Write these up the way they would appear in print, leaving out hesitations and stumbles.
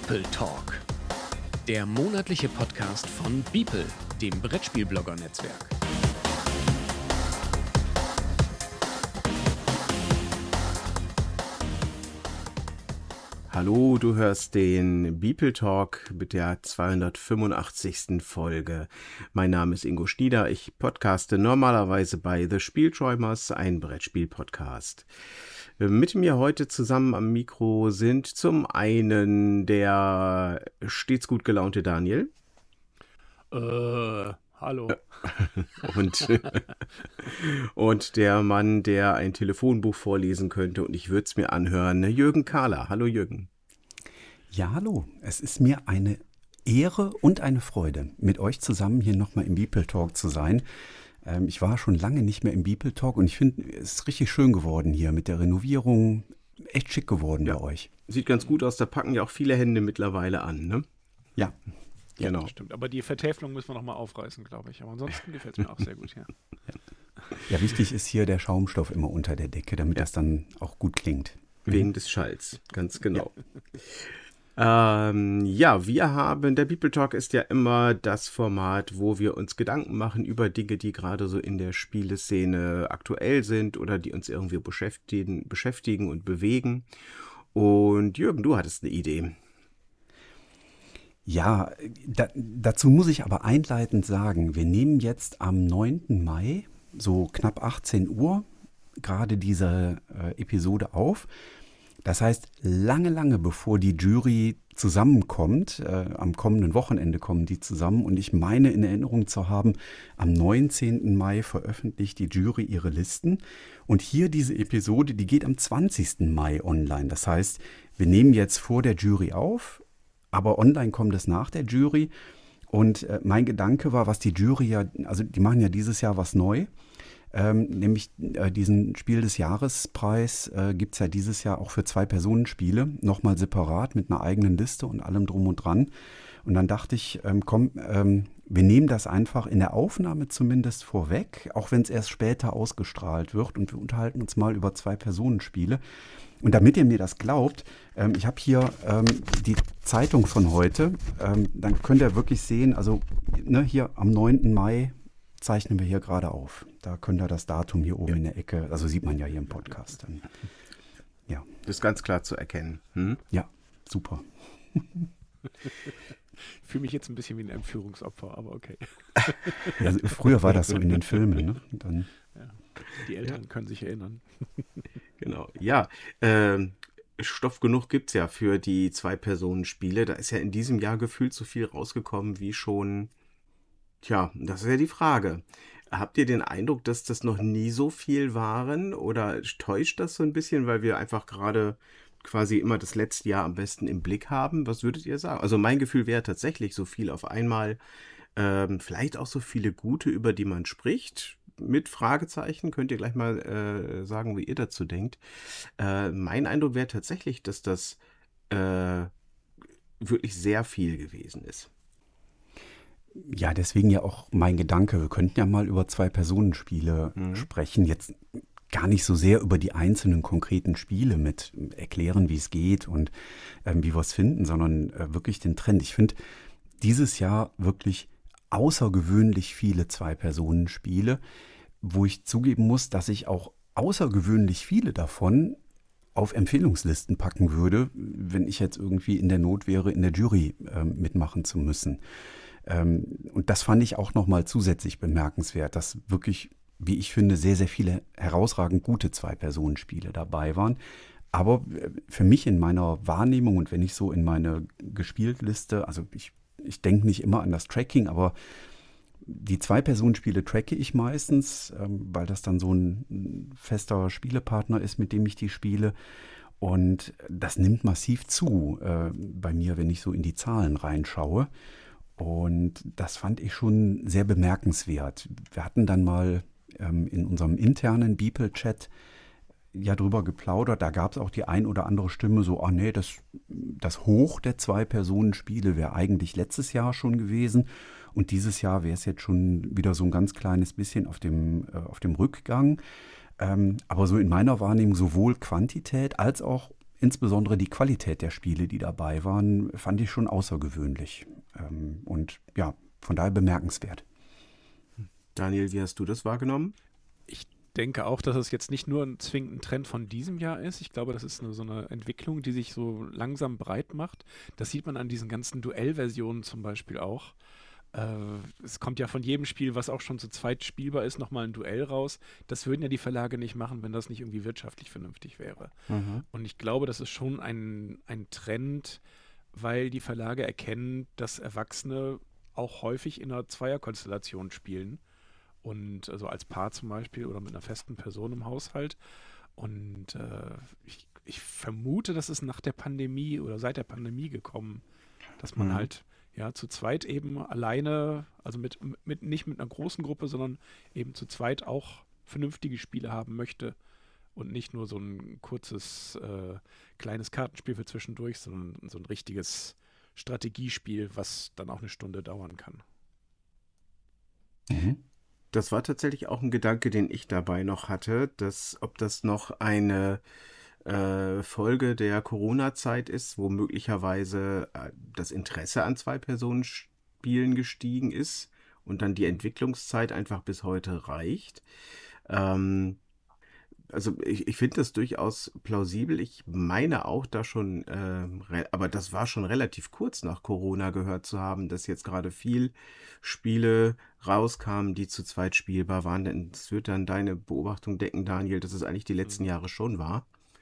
Beeple Talk, der monatliche Podcast von Beeple, dem Brettspielblogger-Netzwerk. Hallo, du hörst den Beeple Talk mit der 285. Folge. Mein Name ist Ingo Schnieder, ich podcaste normalerweise bei The Spielträumers, ein Brettspiel-Podcast. Mit mir heute zusammen am Mikro sind zum einen der stets gut gelaunte Daniel. Hallo. Und der Mann, der ein Telefonbuch vorlesen könnte und ich würde es mir anhören, Jürgen Kahler. Hallo Jürgen. Ja, hallo. Es ist mir eine Ehre und eine Freude, mit euch zusammen hier nochmal im Beeple Talk zu sein. Ich war schon lange nicht mehr im Beeple Talk und ich finde, es ist richtig schön geworden hier mit der Renovierung. Echt schick geworden bei euch. Sieht ganz gut aus, da packen ja auch viele Hände mittlerweile an, ne? Ja. Genau. Ja, stimmt. Aber die Vertäfelung müssen wir nochmal aufreißen, glaube ich. Aber ansonsten gefällt es mir auch sehr gut hier. Ja, wichtig ist hier der Schaumstoff immer unter der Decke, damit das dann auch gut klingt. Wegen des Schalls, ganz genau. Wir haben, der Beeple Talk ist ja immer das Format, wo wir uns Gedanken machen über Dinge, die gerade so in der Spieleszene aktuell sind oder die uns irgendwie beschäftigen und bewegen. Und Jürgen, du hattest eine Idee. Ja, dazu muss ich aber einleitend sagen, wir nehmen jetzt am 9. Mai, so knapp 18 Uhr, gerade diese Episode auf. Das heißt, lange bevor die Jury zusammenkommt, am kommenden Wochenende kommen die zusammen und ich meine in Erinnerung zu haben, am 19. Mai veröffentlicht die Jury ihre Listen und hier diese Episode, die geht am 20. Mai online. Das heißt, wir nehmen jetzt vor der Jury auf, aber online kommt es nach der Jury und mein Gedanke war, was die Jury ja, also die machen ja dieses Jahr was neu. Nämlich diesen Spiel des Jahrespreis gibt es ja dieses Jahr auch für 2-Personen-Spiele, nochmal separat mit einer eigenen Liste und allem drum und dran. Und dann dachte ich, wir nehmen das einfach in der Aufnahme zumindest vorweg, auch wenn es erst später ausgestrahlt wird und wir unterhalten uns mal über 2-Personen-Spiele. Und damit ihr mir das glaubt, ich habe hier die Zeitung von heute, dann könnt ihr wirklich sehen, also hier am 9. Mai zeichnen wir hier gerade auf. Da könnt ihr das Datum hier oben in der Ecke, also sieht man ja hier im Podcast. Dann. Ja. Das ist ganz klar zu erkennen. Ja, super. Ich fühle mich jetzt ein bisschen wie ein Entführungsopfer, aber okay. Ja, also früher war das so in den Filmen. Ne? Dann, ja. Die Eltern können sich erinnern. Genau, ja. Stoff genug gibt es ja für die 2-Personen-Spiele. Da ist ja in diesem Jahr gefühlt so viel rausgekommen wie schon. Tja, das ist ja die Frage. Habt ihr den Eindruck, dass das noch nie so viel waren oder täuscht das so ein bisschen, weil wir einfach gerade quasi immer das letzte Jahr am besten im Blick haben? Was würdet ihr sagen? Also mein Gefühl wäre tatsächlich so viel auf einmal, vielleicht auch so viele gute, über die man spricht, mit Fragezeichen. Könnt ihr gleich mal sagen, wie ihr dazu denkt. Mein Eindruck wäre tatsächlich, dass das wirklich sehr viel gewesen ist. Ja, deswegen ja auch mein Gedanke, wir könnten ja mal über 2-Personen-Spiele sprechen, jetzt gar nicht so sehr über die einzelnen konkreten Spiele mit erklären, wie es geht und wie wir es finden, sondern wirklich den Trend. Ich finde dieses Jahr wirklich außergewöhnlich viele 2-Personen-Spiele, wo ich zugeben muss, dass ich auch außergewöhnlich viele davon auf Empfehlungslisten packen würde, wenn ich jetzt irgendwie in der Not wäre, in der Jury mitmachen zu müssen. Und das fand ich auch nochmal zusätzlich bemerkenswert, dass wirklich, wie ich finde, sehr, sehr viele herausragend gute 2-Personen-Spiele dabei waren. Aber für mich in meiner Wahrnehmung und wenn ich so in meine Gespieltliste, also ich denke nicht immer an das Tracking, aber die 2-Personen-Spiele tracke ich meistens, weil das dann so ein fester Spielepartner ist, mit dem ich die spiele. Und das nimmt massiv zu bei mir, wenn ich so in die Zahlen reinschaue. Und das fand ich schon sehr bemerkenswert. Wir hatten dann mal in unserem internen Beeple-Chat ja drüber geplaudert. Da gab es auch die ein oder andere Stimme so, das Hoch der 2-Personen-Spiele wäre eigentlich letztes Jahr schon gewesen. Und dieses Jahr wäre es jetzt schon wieder so ein ganz kleines bisschen auf dem Rückgang. Aber so in meiner Wahrnehmung sowohl Quantität als auch insbesondere die Qualität der Spiele, die dabei waren, fand ich schon außergewöhnlich. Und ja, von daher bemerkenswert. Daniel, wie hast du das wahrgenommen? Ich denke auch, dass es jetzt nicht nur ein zwingend Trend von diesem Jahr ist. Ich glaube, das ist so eine Entwicklung, die sich so langsam breit macht. Das sieht man an diesen ganzen Duellversionen zum Beispiel auch. Es kommt ja von jedem Spiel, was auch schon zu zweit spielbar ist, nochmal ein Duell raus. Das würden ja die Verlage nicht machen, wenn das nicht irgendwie wirtschaftlich vernünftig wäre. Und ich glaube, das ist schon ein Trend, weil die Verlage erkennen, dass Erwachsene auch häufig in einer Zweierkonstellation spielen. Und also als Paar zum Beispiel oder mit einer festen Person im Haushalt. Und ich vermute, das ist nach der Pandemie oder seit der Pandemie gekommen, dass man halt ja zu zweit eben alleine, also nicht mit einer großen Gruppe, sondern eben zu zweit auch vernünftige Spiele haben möchte und nicht nur so ein kurzes kleines Kartenspiel für zwischendurch, sondern so ein richtiges Strategiespiel, was dann auch eine Stunde dauern kann. Das war tatsächlich auch ein Gedanke, den ich dabei noch hatte, ob das noch eine Folge der Corona-Zeit ist, wo möglicherweise das Interesse an Zwei-Personen-Spielen gestiegen ist und dann die Entwicklungszeit einfach bis heute reicht. Also ich finde das durchaus plausibel. Ich meine auch da schon, aber das war schon relativ kurz nach Corona gehört zu haben, dass jetzt gerade viel Spiele rauskamen, die zu zweit spielbar waren. Denn es wird dann deine Beobachtung decken, Daniel, dass es eigentlich die letzten Jahre schon war.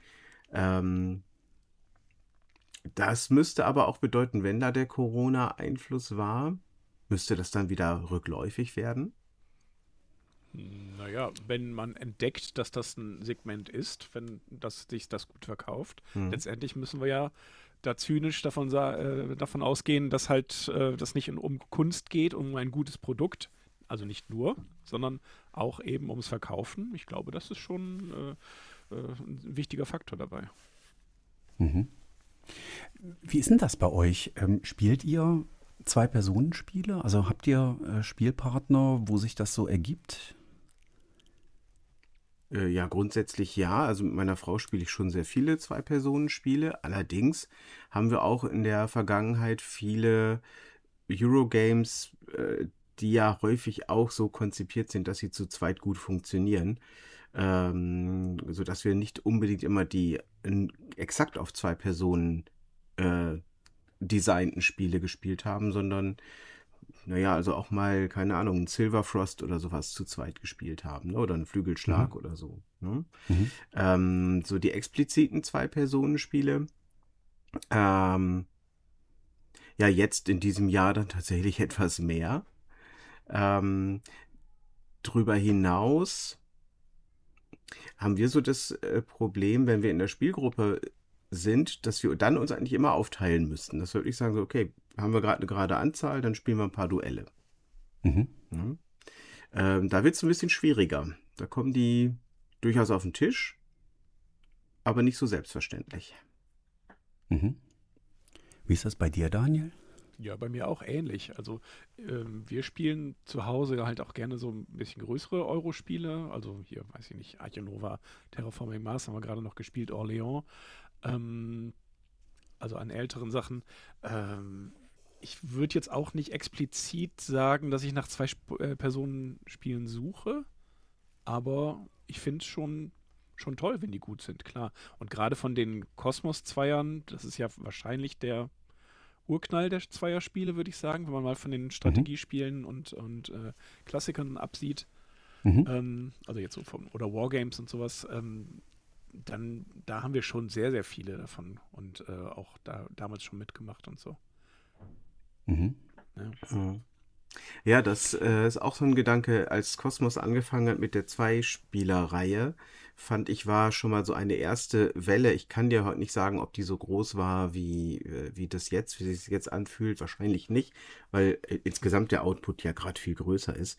Das müsste aber auch bedeuten, wenn da der Corona-Einfluss war, müsste das dann wieder rückläufig werden? Naja, wenn man entdeckt, dass das ein Segment ist, wenn sich das gut verkauft, letztendlich müssen wir ja da zynisch davon ausgehen, dass halt das nicht um Kunst geht, um ein gutes Produkt, also nicht nur, sondern auch eben ums Verkaufen. Ich glaube, das ist schon ein wichtiger Faktor dabei. Wie ist denn das bei euch? Spielt ihr Zwei-Personen-Spiele? Also habt ihr Spielpartner, wo sich das so ergibt? Ja, grundsätzlich ja. Also mit meiner Frau spiele ich schon sehr viele Zwei-Personen-Spiele. Allerdings haben wir auch in der Vergangenheit viele Eurogames, die ja häufig auch so konzipiert sind, dass sie zu zweit gut funktionieren. Sodass wir nicht unbedingt immer die exakt auf zwei Personen designten Spiele gespielt haben, sondern naja, also auch mal, keine Ahnung, ein Silverfrost oder sowas zu zweit gespielt haben, ne? Oder ein Flügelschlag oder so. Ne? So die expliziten Zwei-Personen-Spiele. Ja, jetzt in diesem Jahr dann tatsächlich etwas mehr. Drüber hinaus haben wir so das Problem, wenn wir in der Spielgruppe sind, dass wir dann uns eigentlich immer aufteilen müssten. Dass wir wirklich sagen, so, okay, haben wir gerade eine gerade Anzahl, dann spielen wir ein paar Duelle. Ja. Da wird es ein bisschen schwieriger. Da kommen die durchaus auf den Tisch, aber nicht so selbstverständlich. Wie ist das bei dir, Daniel? Ja, bei mir auch ähnlich. Also wir spielen zu Hause halt auch gerne so ein bisschen größere Eurospiele. Also hier, weiß ich nicht, Arche Nova, Terraforming Mars haben wir gerade noch gespielt, Orléans. Also an älteren Sachen. Ich würde jetzt auch nicht explizit sagen, dass ich nach Zwei-Personen-Spielen suche, aber ich finde es schon toll, wenn die gut sind, klar. Und gerade von den Kosmos-Zweiern, das ist ja wahrscheinlich der Urknall der Zweierspiele, würde ich sagen, wenn man mal von den Strategiespielen und Klassikern absieht. Also jetzt so oder Wargames und sowas, dann da haben wir schon sehr, sehr viele davon und auch damals schon mitgemacht und so. Ja. Ja, das ist auch so ein Gedanke, als Kosmos angefangen hat mit der Zwei-Spieler-Reihe, fand ich, war schon mal so eine erste Welle. Ich kann dir heute nicht sagen, ob die so groß war, wie das jetzt, wie sich das jetzt anfühlt. Wahrscheinlich nicht, weil insgesamt der Output ja gerade viel größer ist.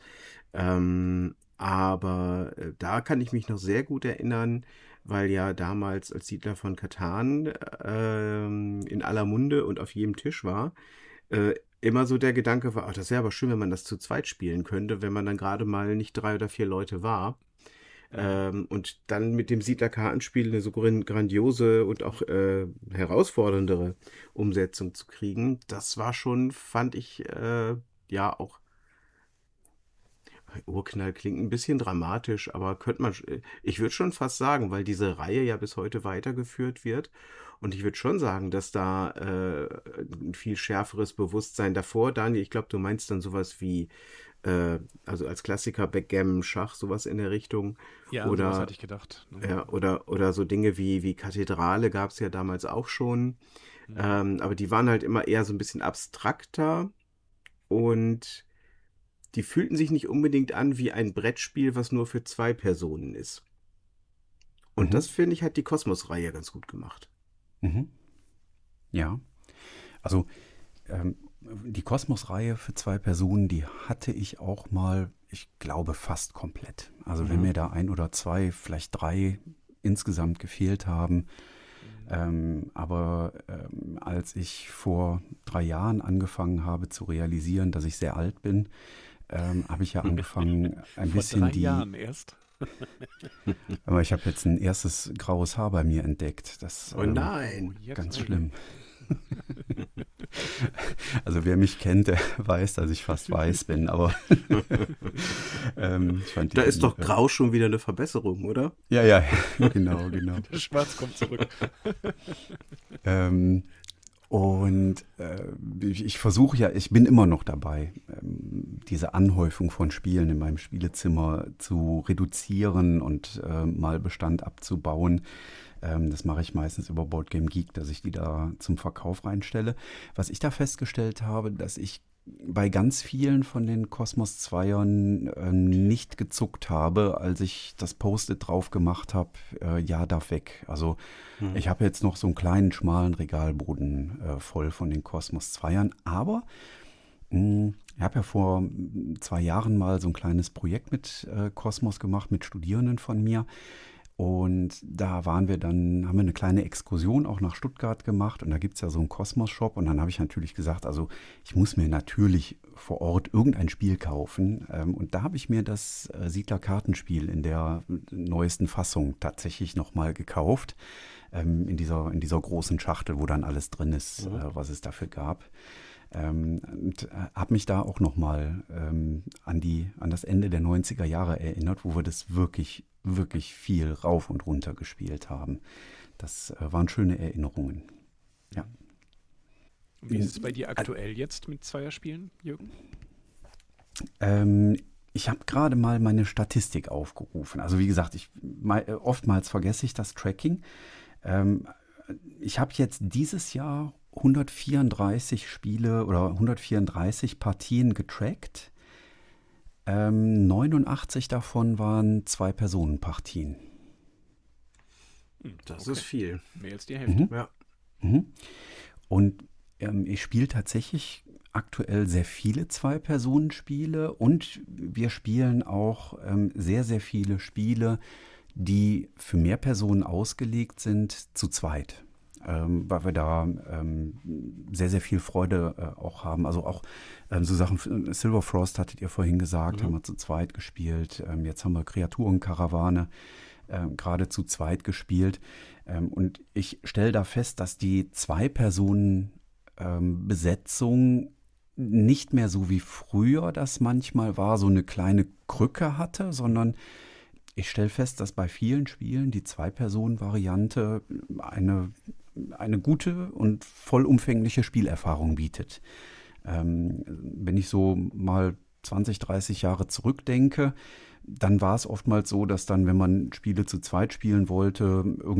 Aber da kann ich mich noch sehr gut erinnern, weil ja damals als Siedler von Catan in aller Munde und auf jedem Tisch war, immer so der Gedanke war, ach, das wäre aber schön, wenn man das zu zweit spielen könnte, wenn man dann gerade mal nicht 3 oder 4 Leute war. Und dann mit dem Siedler-Kartenspiel eine so grandiose und auch herausforderndere Umsetzung zu kriegen, das war schon, fand ich, ja auch. Urknall klingt ein bisschen dramatisch, aber ich würde schon fast sagen, weil diese Reihe ja bis heute weitergeführt wird. Und ich würde schon sagen, dass da ein viel schärferes Bewusstsein davor, Daniel, ich glaube, du meinst dann sowas wie, also als Klassiker Backgammon, Schach, sowas in der Richtung. Ja, sowas Oder, hatte ich gedacht. ja, oder so Dinge wie Kathedrale gab es ja damals auch schon. Aber die waren halt immer eher so ein bisschen abstrakter und die fühlten sich nicht unbedingt an wie ein Brettspiel, was nur für 2 Personen ist. Und das, finde ich, hat die Kosmos-Reihe ganz gut gemacht. Mhm. Ja, also die Kosmos-Reihe für 2 Personen, die hatte ich auch mal, ich glaube, fast komplett. Also wenn mir da 1 oder 2, vielleicht 3 insgesamt gefehlt haben. Aber als ich vor 3 Jahren angefangen habe zu realisieren, dass ich sehr alt bin, habe ich ja angefangen, ein Vor bisschen 3 Jahren erst. Aber ich habe jetzt ein erstes graues Haar bei mir entdeckt. Das Oh nein! Jetzt ganz aber. schlimm. Also wer mich kennt, der weiß, dass ich fast weiß bin, aber ich fand Da ist doch grau schon wieder eine Verbesserung, oder? Ja, genau. Das Schwarz kommt zurück. Ich versuche ja, ich bin immer noch dabei, diese Anhäufung von Spielen in meinem Spielezimmer zu reduzieren und mal Bestand abzubauen. Das mache ich meistens über Board Game Geek, dass ich die da zum Verkauf reinstelle. Was ich da festgestellt habe, dass ich bei ganz vielen von den Kosmos 2ern nicht gezuckt habe, als ich das Post-it drauf gemacht habe, ja, darf weg. Also ich habe jetzt noch so einen kleinen, schmalen Regalboden voll von den Kosmos 2ern, aber ich habe ja vor 2 Jahren mal so ein kleines Projekt mit Kosmos gemacht, mit Studierenden von mir. Und da haben wir eine kleine Exkursion auch nach Stuttgart gemacht und da gibt es ja so einen Kosmos-Shop und dann habe ich natürlich gesagt, also ich muss mir natürlich vor Ort irgendein Spiel kaufen und da habe ich mir das Siedler-Kartenspiel in der neuesten Fassung tatsächlich nochmal gekauft, in dieser großen Schachtel, wo dann alles drin ist, was es dafür gab. Und habe mich da auch nochmal an das Ende der 90er Jahre erinnert, wo wir das wirklich viel rauf und runter gespielt haben. Das waren schöne Erinnerungen. Ja. Wie ist es bei dir aktuell jetzt mit Zweierspielen, Jürgen? Ich habe gerade mal meine Statistik aufgerufen. Also wie gesagt, oftmals vergesse ich das Tracking. Ich habe jetzt dieses Jahr 134 Spiele oder 134 Partien getrackt. 89 davon waren 2-Personen-Partien. Das ist viel. Mehr als die Hälfte. Ja. Und ich spiele tatsächlich aktuell sehr viele 2-Personen-Spiele und wir spielen auch sehr, sehr viele Spiele, die für mehr Personen ausgelegt sind, zu zweit. Weil wir da sehr, sehr viel Freude auch haben. Also auch so Sachen, Silver Frost hattet ihr vorhin gesagt, haben wir zu zweit gespielt. Jetzt haben wir Kreaturenkarawane gerade zu zweit gespielt. Und ich stelle da fest, dass die 2-Personen-Besetzung nicht mehr so wie früher das manchmal war, so eine kleine Krücke hatte, sondern ich stelle fest, dass bei vielen Spielen die 2-Personen-Variante eine gute und vollumfängliche Spielerfahrung bietet. Wenn ich so mal 20, 30 Jahre zurückdenke, dann war es oftmals so, dass dann, wenn man Spiele zu zweit spielen wollte,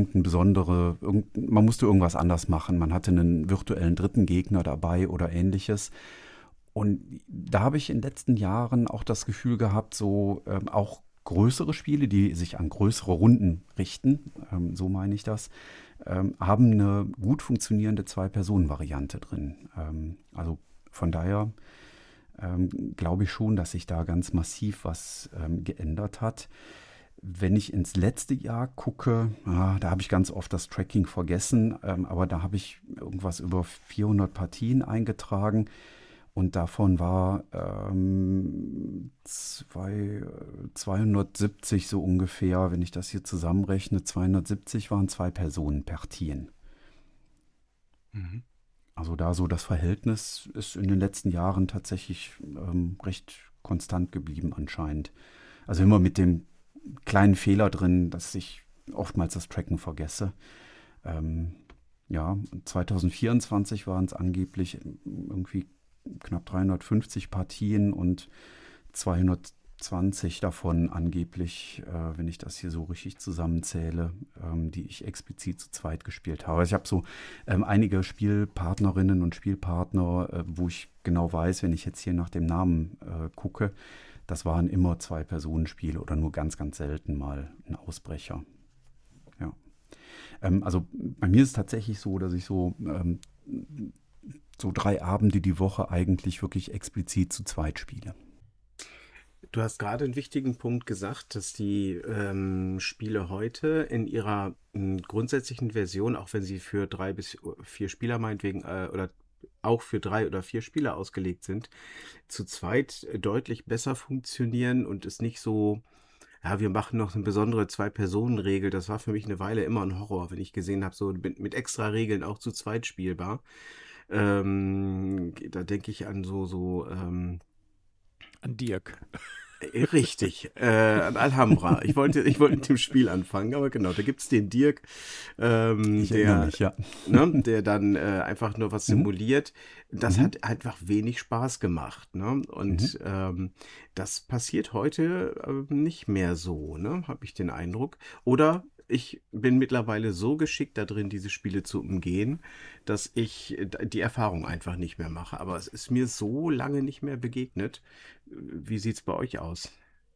man musste irgendwas anders machen. Man hatte einen virtuellen dritten Gegner dabei oder ähnliches. Und da habe ich in den letzten Jahren auch das Gefühl gehabt, so auch größere Spiele, die sich an größere Runden richten, so meine ich das, haben eine gut funktionierende 2-Personen-Variante drin. Also von daher glaube ich schon, dass sich da ganz massiv was geändert hat. Wenn ich ins letzte Jahr gucke, da habe ich ganz oft das Tracking vergessen, aber da habe ich irgendwas über 400 Partien eingetragen. Und davon war 270 so ungefähr, wenn ich das hier zusammenrechne, 270 waren 2-Personen-Partien. Mhm. Also da so das Verhältnis ist in den letzten Jahren tatsächlich recht konstant geblieben anscheinend. Also immer mit dem kleinen Fehler drin, dass ich oftmals das Tracken vergesse. Ja, 2024 waren es angeblich irgendwie knapp 350 Partien und 220 davon angeblich, wenn ich das hier so richtig zusammenzähle, die ich explizit zu zweit gespielt habe. Ich habe so einige Spielpartnerinnen und Spielpartner, wo ich genau weiß, wenn ich jetzt hier nach dem Namen gucke, das waren immer 2-Personen-Spiele oder nur ganz, ganz selten mal ein Ausbrecher. Ja. Also bei mir ist es tatsächlich so, dass ich so 3 Abende die Woche eigentlich wirklich explizit zu zweit spiele. Du hast gerade einen wichtigen Punkt gesagt, dass die Spiele heute in ihrer grundsätzlichen Version, auch wenn sie für 3 bis 4 Spieler meinetwegen oder auch für 3 oder 4 Spieler ausgelegt sind, zu zweit deutlich besser funktionieren und es nicht so, ja, wir machen noch eine besondere 2-Personen-Regel. Das war für mich eine Weile immer ein Horror, wenn ich gesehen habe, so mit extra Regeln auch zu zweit spielbar. Da denke ich an An Dirk. Richtig, an Alhambra. Ich wollte mit dem Spiel anfangen, aber genau, da gibt es den Dirk, Ich erinnere mich, ja. ne, der dann einfach nur was simuliert. Das hat einfach wenig Spaß gemacht. Ne? Und das passiert heute nicht mehr so, ne? Habe ich den Eindruck. Oder ich bin mittlerweile so geschickt da drin, diese Spiele zu umgehen, dass ich die Erfahrung einfach nicht mehr mache. Aber es ist mir so lange nicht mehr begegnet. Wie sieht es bei euch aus?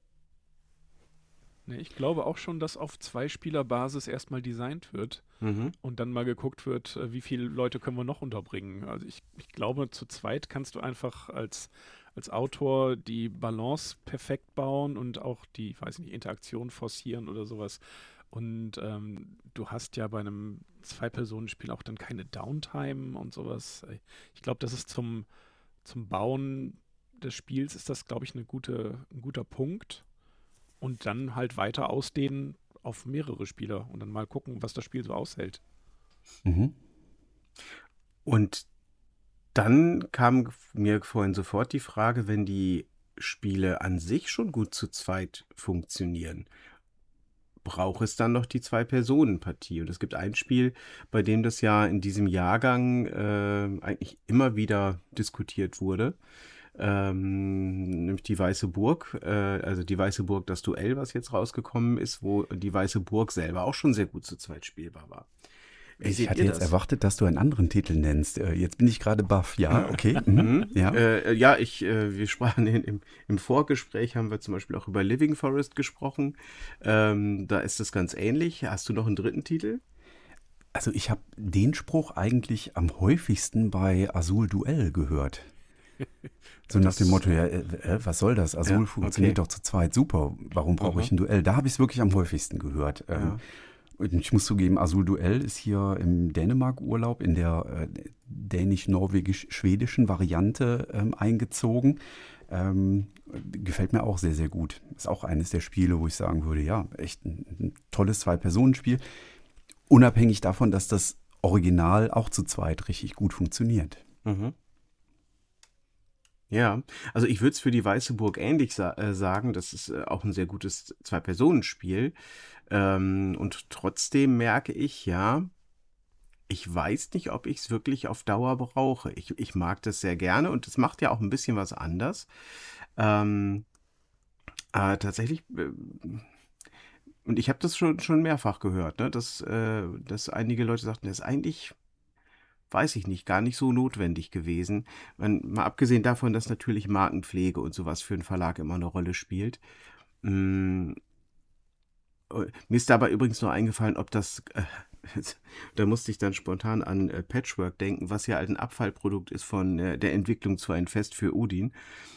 Ne, ich glaube auch schon, dass auf Zwei-Spieler-Basis erstmal designt wird Mhm. und dann mal geguckt wird, wie viele Leute können wir noch unterbringen. Also ich glaube, zu zweit kannst du einfach als Autor die Balance perfekt bauen und auch die, weiß ich nicht, Interaktion forcieren oder sowas. Und du hast ja bei einem Zwei-Personen-Spiel auch dann keine Downtime und sowas. Ich glaube, das ist zum Bauen des Spiels ist das, glaube ich, ein guter Punkt. Und dann halt weiter ausdehnen auf mehrere Spieler und dann mal gucken, was das Spiel so aushält. Mhm. Und dann kam mir vorhin sofort die Frage, wenn die Spiele an sich schon gut zu zweit funktionieren, braucht es dann noch die 2-Personen-Partie? Und es gibt ein Spiel, bei dem das ja in diesem Jahrgang eigentlich immer wieder diskutiert wurde. Nämlich die Weiße Burg, also die Weiße Burg, das Duell, was jetzt rausgekommen ist, wo die Weiße Burg selber auch schon sehr gut zu zweit spielbar war. Wie Ich seht hatte ihr jetzt das? erwartet, dass du einen anderen Titel nennst. Jetzt bin ich gerade baff. Ja, okay. Mhm. Ja. Ja, wir sprachen im Vorgespräch, haben wir zum Beispiel auch über Living Forest gesprochen. Da ist es ganz ähnlich. Hast du noch einen dritten Titel? Also ich habe den Spruch eigentlich am häufigsten bei Azul Duell gehört. So nach dem Motto, ja, was soll das? Azul Ja, funktioniert okay. doch zu zweit super. Warum brauche ich ein Duell? Da habe ich es wirklich am häufigsten gehört. Ja. Und ich muss zugeben, Azul Duell ist hier im Dänemark-Urlaub in der dänisch-norwegisch-schwedischen Variante eingezogen. Gefällt mir auch sehr, sehr gut. Ist auch eines der Spiele, wo ich sagen würde, ja, echt ein tolles 2-Personen-Spiel. Unabhängig davon, dass das Original auch zu zweit richtig gut funktioniert. Mhm. Ja, also ich würde es für die Weiße Burg ähnlich sagen. Das ist auch ein sehr gutes 2-Personen-Spiel. Und trotzdem merke ich, ja, ich weiß nicht, ob ich es wirklich auf Dauer brauche. Ich mag das sehr gerne und es macht ja auch ein bisschen was anders. Tatsächlich, und ich habe das schon mehrfach gehört, ne, dass einige Leute sagten, das ist eigentlich, weiß ich nicht, gar nicht so notwendig gewesen. Mal abgesehen davon, dass natürlich Markenpflege und sowas für einen Verlag immer eine Rolle spielt. Mm, Mir ist dabei übrigens noch eingefallen, ob das, da musste ich dann spontan an Patchwork denken, was ja halt ein Abfallprodukt ist von der Entwicklung zu ein Fest für Odin.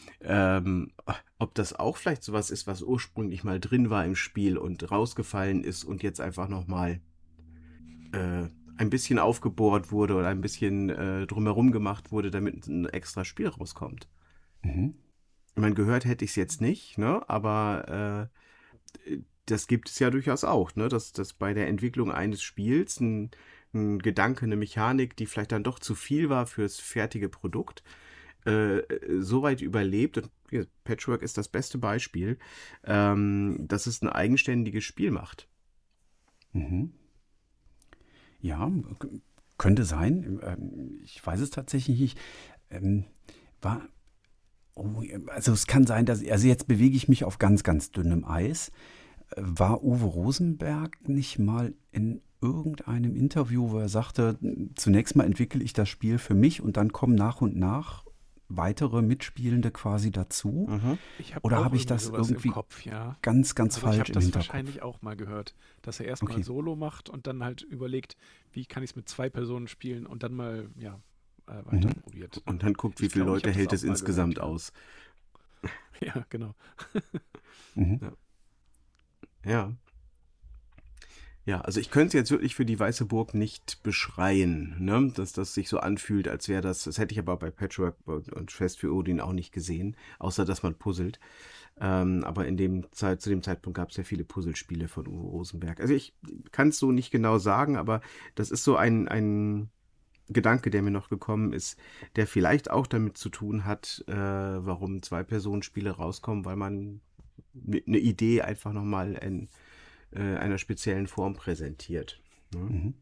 Ob das auch vielleicht sowas ist, was ursprünglich mal drin war im Spiel und rausgefallen ist und jetzt einfach nochmal ein bisschen aufgebohrt wurde oder ein bisschen drumherum gemacht wurde, damit ein extra Spiel rauskommt. Mhm. Ich meine, gehört hätte ich es jetzt nicht, ne? Aber das gibt es ja durchaus auch, ne? Dass bei der Entwicklung eines Spiels ein Gedanke, eine Mechanik, die vielleicht dann doch zu viel war fürs fertige Produkt, so weit überlebt, und Patchwork ist das beste Beispiel, dass es ein eigenständiges Spiel macht. Mhm. Ja, könnte sein. Ich weiß es tatsächlich nicht. Ähm, war, also es kann sein, also jetzt bewege ich mich auf ganz, ganz dünnem Eis. War Uwe Rosenberg nicht mal in irgendeinem Interview, wo er sagte, zunächst mal entwickle ich das Spiel für mich und dann kommen nach und nach weitere Mitspielende quasi dazu? Mhm. Oder habe ich das sowas irgendwie im Kopf, ja. ganz, ganz Also falsch ich habe im das Hinterkopf? wahrscheinlich auch mal gehört, dass er erstmal Okay. Solo macht und dann halt überlegt, wie kann ich es mit 2 Personen spielen und dann mal weiter Mhm. probiert. Und dann guckt, wie Ich viele glaube, ich Leute habe das hält auch es mal insgesamt gehört, ja. aus. Ja, genau. Mhm. Ja. Ja, also ich könnte es jetzt wirklich für die Weiße Burg nicht beschreien, ne? Dass das sich so anfühlt, als wäre das hätte ich aber bei Patchwork und Fest für Odin auch nicht gesehen, außer dass man puzzelt. Aber zu dem Zeitpunkt gab es ja viele Puzzlespiele von Uwe Rosenberg. Also ich kann es so nicht genau sagen, aber das ist so ein Gedanke, der mir noch gekommen ist, der vielleicht auch damit zu tun hat, warum Zwei-Personen-Spiele rauskommen, weil man eine Idee einfach nochmal in einer speziellen Form präsentiert. Ne? Mhm.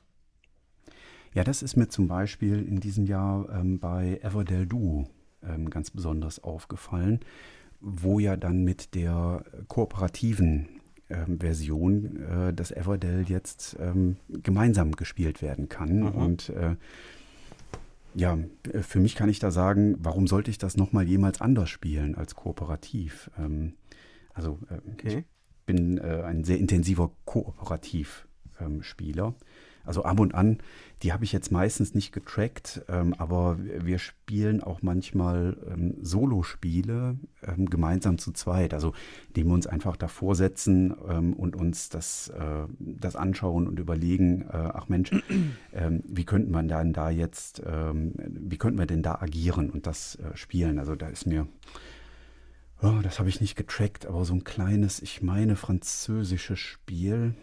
Ja, das ist mir zum Beispiel in diesem Jahr bei Everdell Duo ganz besonders aufgefallen, wo ja dann mit der kooperativen Version das Everdell jetzt gemeinsam gespielt werden kann. Mhm. Und ja, für mich kann ich da sagen, warum sollte ich das nochmal jemals anders spielen als kooperativ? Ich Okay. bin ein sehr intensiver Kooperativ-Spieler. Also ab und an, die habe ich jetzt meistens nicht getrackt, aber wir spielen auch manchmal Solospiele gemeinsam zu zweit. Also indem wir uns einfach davor setzen und uns das anschauen und überlegen, ach Mensch, wie könnte man dann da jetzt, wie könnten wir denn da agieren und das spielen? Also da ist mir, oh, das habe ich nicht getrackt, aber so ein kleines, ich meine, französisches Spiel,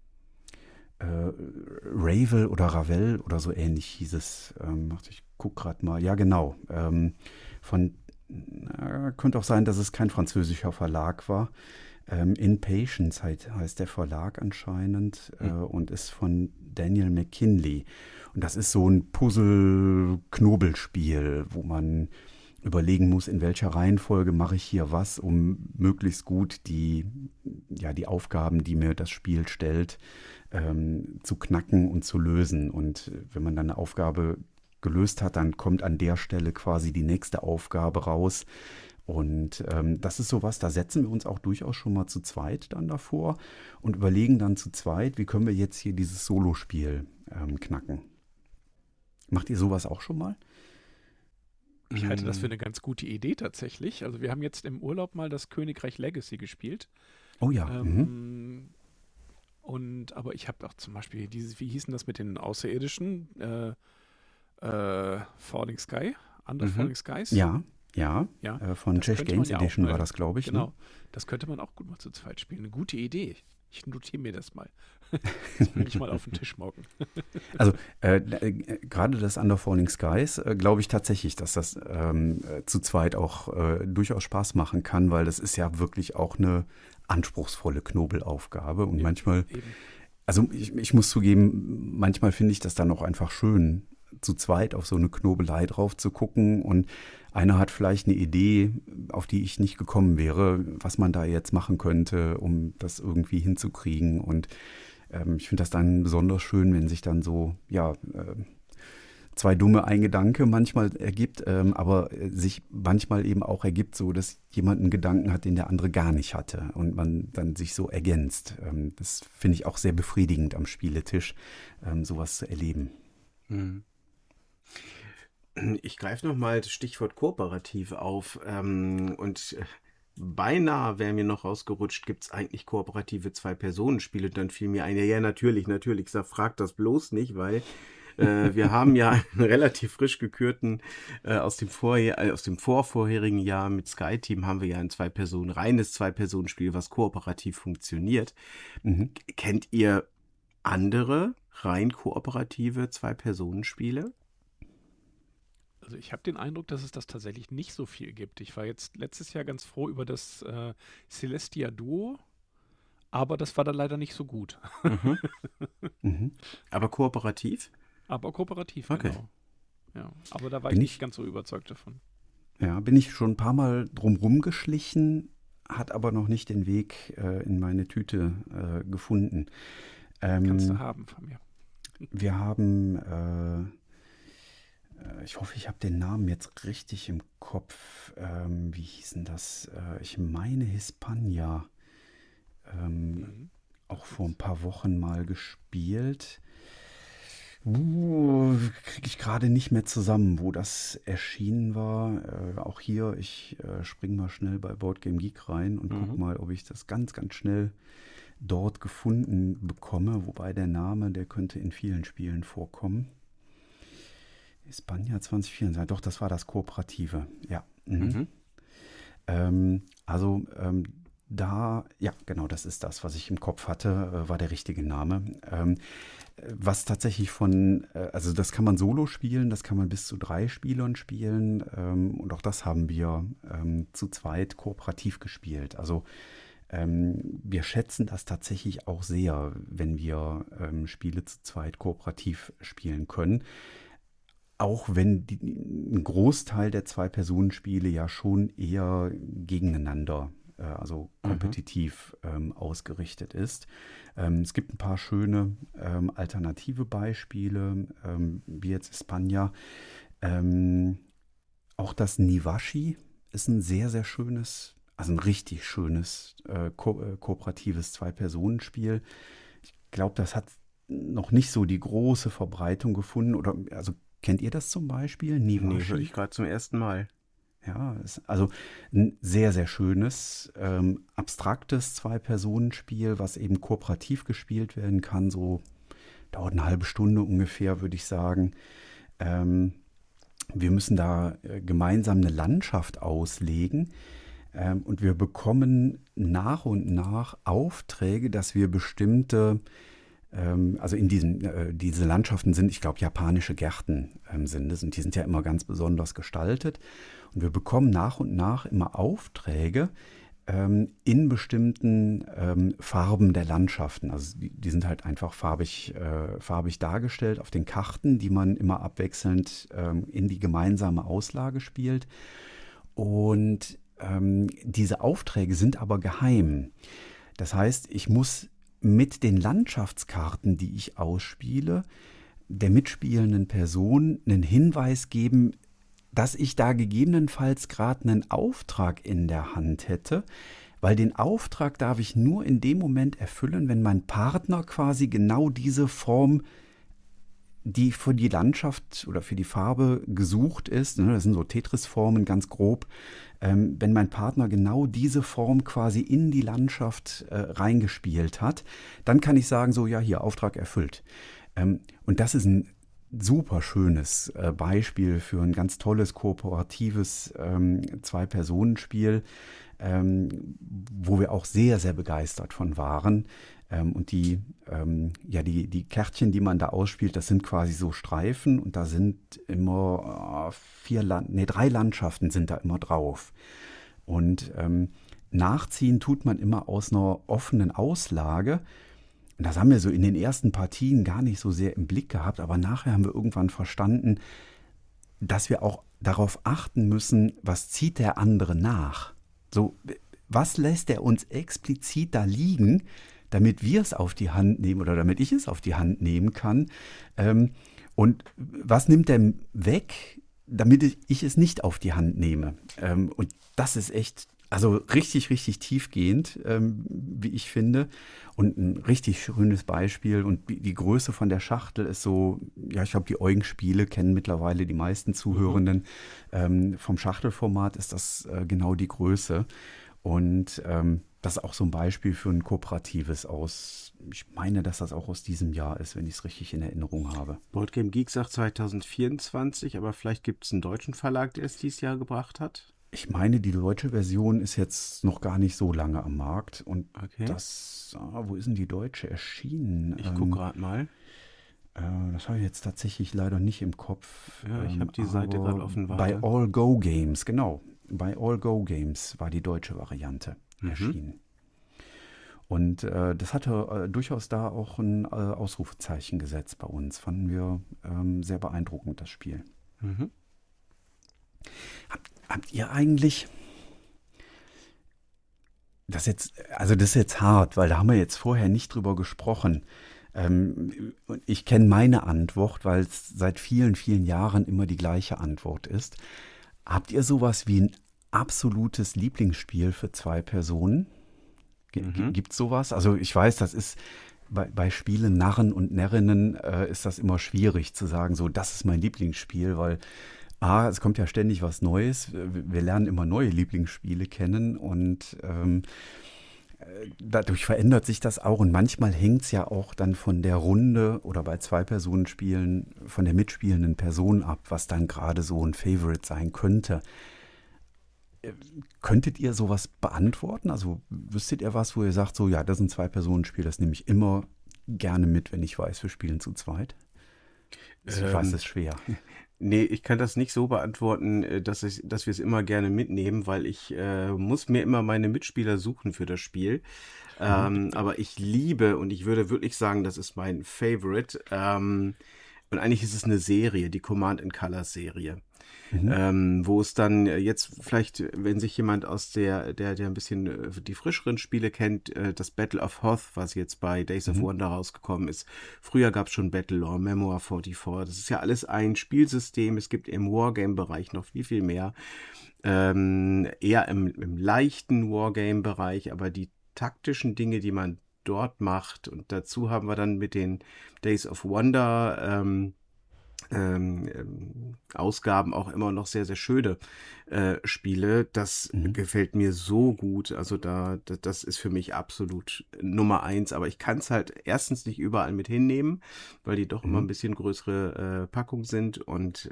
Ravel oder Ravel oder so ähnlich hieß es. Ich gucke gerade mal. Ja, genau. Könnte auch sein, dass es kein französischer Verlag war. Impatience heißt der Verlag anscheinend und ist von Daniel McKinley. Und das ist so ein Puzzle-Knobelspiel, wo man überlegen muss, in welcher Reihenfolge mache ich hier was, um möglichst gut die Aufgaben, die mir das Spiel stellt, zu knacken und zu lösen. Und wenn man dann eine Aufgabe gelöst hat, dann kommt an der Stelle quasi die nächste Aufgabe raus. Und das ist sowas, da setzen wir uns auch durchaus schon mal zu zweit dann davor und überlegen dann zu zweit, wie können wir jetzt hier dieses Solospiel knacken. Macht ihr sowas auch schon mal? Ich halte das für eine ganz gute Idee tatsächlich. Also wir haben jetzt im Urlaub mal das Königreich Legacy gespielt. Oh ja. Aber ich habe auch zum Beispiel wie hieß denn das mit den Außerirdischen? Falling Sky? Under Falling Skies? Ja, von das Czech könnte Games man ja auch Edition mal- war das, glaube ich. Genau. Ne? Das könnte man auch gut mal zu zweit spielen. Eine gute Idee. Ich notiere mir das mal. Das will ich mal auf den Tisch morgen. Also gerade das Under Falling Skies glaube ich tatsächlich, dass das zu zweit auch durchaus Spaß machen kann, weil das ist ja wirklich auch eine anspruchsvolle Knobelaufgabe und manchmal, Eben. also ich muss zugeben, manchmal finde ich das dann auch einfach schön, zu zweit auf so eine Knobelei drauf zu gucken und einer hat vielleicht eine Idee, auf die ich nicht gekommen wäre, was man da jetzt machen könnte, um das irgendwie hinzukriegen. Und ich finde das dann besonders schön, wenn sich dann so, zwei dumme ein Gedanke manchmal ergibt, aber sich manchmal eben auch ergibt, so dass jemand einen Gedanken hat, den der andere gar nicht hatte und man dann sich so ergänzt. Das finde ich auch sehr befriedigend am Spieletisch, sowas zu erleben. Ich greife nochmal das Stichwort kooperativ auf und beinahe wäre mir noch rausgerutscht, gibt es eigentlich kooperative Zwei-Personen-Spiele? Dann fiel mir ein, ja, natürlich. Ich sag, frag das bloß nicht, weil wir haben ja einen relativ frisch gekürten aus dem vorvorherigen Jahr mit SkyTeam haben wir ja ein reines Zwei-Personen-Spiel, was kooperativ funktioniert. Kennt ihr andere rein kooperative Zwei-Personen-Spiele? Also ich habe den Eindruck, dass es das tatsächlich nicht so viel gibt. Ich war jetzt letztes Jahr ganz froh über das Celestia Duo, aber das war dann leider nicht so gut. Aber kooperativ? Aber kooperativ, Okay. genau. Ja, aber da war Bin ich ich- nicht ganz so überzeugt davon. Ja, bin ich schon ein paar Mal drumrum geschlichen, hat aber noch nicht den Weg in meine Tüte gefunden. Kannst du haben von mir. Wir haben, ich hoffe, ich habe den Namen jetzt richtig im Kopf. Wie hieß denn das? Ich meine Hispania. Auch vor ein paar Wochen mal gespielt. Kriege ich gerade nicht mehr zusammen, wo das erschienen war. Auch hier, ich spring mal schnell bei Board Game Geek rein und guck mal, ob ich das ganz, ganz schnell dort gefunden bekomme. Wobei der Name, der könnte in vielen Spielen vorkommen. Hispania 2024, doch, das war das Kooperative. Ja. Da, ja, genau, das ist das, was ich im Kopf hatte, war der richtige Name. Was tatsächlich also das kann man solo spielen, das kann man bis zu 3 Spielern spielen und auch das haben wir zu zweit kooperativ gespielt. Also wir schätzen das tatsächlich auch sehr, wenn wir Spiele zu zweit kooperativ spielen können. Auch wenn ein Großteil der Zwei-Personen-Spiele ja schon eher gegeneinander, also kompetitiv ausgerichtet ist. Es gibt ein paar schöne alternative Beispiele, wie jetzt Hispania. Auch das Niwashi ist ein sehr, sehr schönes, also ein richtig schönes kooperatives Zwei-Personen-Spiel. Ich glaube, das hat noch nicht so die große Verbreitung gefunden. Oder also kennt ihr das zum Beispiel? Nee, Niwashi? höre ich gerade zum ersten Mal. Ja, ist also ein sehr, sehr schönes, abstraktes Zwei-Personen-Spiel, was eben kooperativ gespielt werden kann. So dauert eine halbe Stunde ungefähr, würde ich sagen. Wir müssen da gemeinsam eine Landschaft auslegen. Und wir bekommen nach und nach Aufträge, dass wir bestimmte, also in diese Landschaften sind, ich glaube, japanische Gärten sind es und die sind ja immer ganz besonders gestaltet. Und wir bekommen nach und nach immer Aufträge in bestimmten Farben der Landschaften. Also die sind halt einfach farbig dargestellt auf den Karten, die man immer abwechselnd in die gemeinsame Auslage spielt. Und diese Aufträge sind aber geheim. Das heißt, ich muss mit den Landschaftskarten, die ich ausspiele, der mitspielenden Person einen Hinweis geben, dass ich da gegebenenfalls gerade einen Auftrag in der Hand hätte, weil den Auftrag darf ich nur in dem Moment erfüllen, wenn mein Partner quasi genau diese Form, die für die Landschaft oder für die Farbe gesucht ist, das sind so Tetris-Formen ganz grob, wenn mein Partner genau diese Form quasi in die Landschaft reingespielt hat, dann kann ich sagen, so ja, hier Auftrag erfüllt. Und das ist ein super schönes Beispiel für ein ganz tolles kooperatives Zwei-Personen-Spiel, wo wir auch sehr, sehr begeistert von waren. Und die Kärtchen, die man da ausspielt, das sind quasi so Streifen und da sind immer 3 Landschaften sind da immer drauf. Und nachziehen tut man immer aus einer offenen Auslage. Und das haben wir so in den ersten Partien gar nicht so sehr im Blick gehabt, aber nachher haben wir irgendwann verstanden, dass wir auch darauf achten müssen, was zieht der andere nach? So, was lässt er uns explizit da liegen, damit wir es auf die Hand nehmen oder damit ich es auf die Hand nehmen kann? Und was nimmt er weg, damit ich es nicht auf die Hand nehme? Und das ist echt, also richtig, richtig tiefgehend, wie ich finde. Und ein richtig schönes Beispiel. Und die Größe von der Schachtel ist so, ja, ich glaube, die Eugen-Spiele kennen mittlerweile die meisten Zuhörenden. Vom Schachtelformat ist das genau die Größe. Und das ist auch so ein Beispiel für ein kooperatives ich meine, dass das auch aus diesem Jahr ist, wenn ich es richtig in Erinnerung habe. Boardgame Geek sagt 2024, aber vielleicht gibt es einen deutschen Verlag, der es dieses Jahr gebracht hat. Ich meine, die deutsche Version ist jetzt noch gar nicht so lange am Markt. Und Okay. wo ist denn die deutsche erschienen? Ich gucke gerade mal. Das habe ich jetzt tatsächlich leider nicht im Kopf. Ja, ich habe die Seite aber gerade offen. Bei Warte. All Go Games, genau. Bei All Go Games war die deutsche Variante erschienen. Und das hatte durchaus da auch ein Ausrufezeichen gesetzt bei uns. Fanden wir sehr beeindruckend, das Spiel. Mhm. Habt ihr eigentlich, das ist jetzt hart, weil da haben wir jetzt vorher nicht drüber gesprochen. Und ich kenne meine Antwort, weil es seit vielen, vielen Jahren immer die gleiche Antwort ist. Habt ihr sowas wie ein absolutes Lieblingsspiel für 2 Personen? Gibt es sowas? Also ich weiß, das ist bei Spielen Narren und Närrinnen ist das immer schwierig zu sagen, so das ist mein Lieblingsspiel, weil es kommt ja ständig was Neues. Wir lernen immer neue Lieblingsspiele kennen und dadurch verändert sich das auch. Und manchmal hängt es ja auch dann von der Runde oder bei 2-Personen-Spielen von der mitspielenden Person ab, was dann gerade so ein Favorite sein könnte. Könntet ihr sowas beantworten? Also wüsstet ihr was, wo ihr sagt, so ja, das ist ein 2-Personen-Spiel, das nehme ich immer gerne mit, wenn ich weiß, wir spielen zu zweit? Ich weiß, es ist schwer. Nee, ich kann das nicht so beantworten, dass wir es immer gerne mitnehmen, weil ich muss mir immer meine Mitspieler suchen für das Spiel. Aber ich liebe und ich würde wirklich sagen, das ist mein Favorite. Und eigentlich ist es eine Serie, die Command & Colors Serie. Wo es dann jetzt vielleicht, wenn sich jemand aus der ein bisschen die frischeren Spiele kennt, das Battle of Hoth, was jetzt bei Days of Wonder rausgekommen ist. Früher gab es schon Battlelore, Memoir 44. Das ist ja alles ein Spielsystem. Es gibt im Wargame-Bereich noch viel, viel mehr. Eher im leichten Wargame-Bereich, aber die taktischen Dinge, die man dort macht, und dazu haben wir dann mit den Days of Wonder Ausgaben auch immer noch sehr, sehr schöne Spiele. Das gefällt mir so gut. Also das ist für mich absolut Nummer 1. Aber ich kann es halt erstens nicht überall mit hinnehmen, weil die doch immer ein bisschen größere Packung sind. Und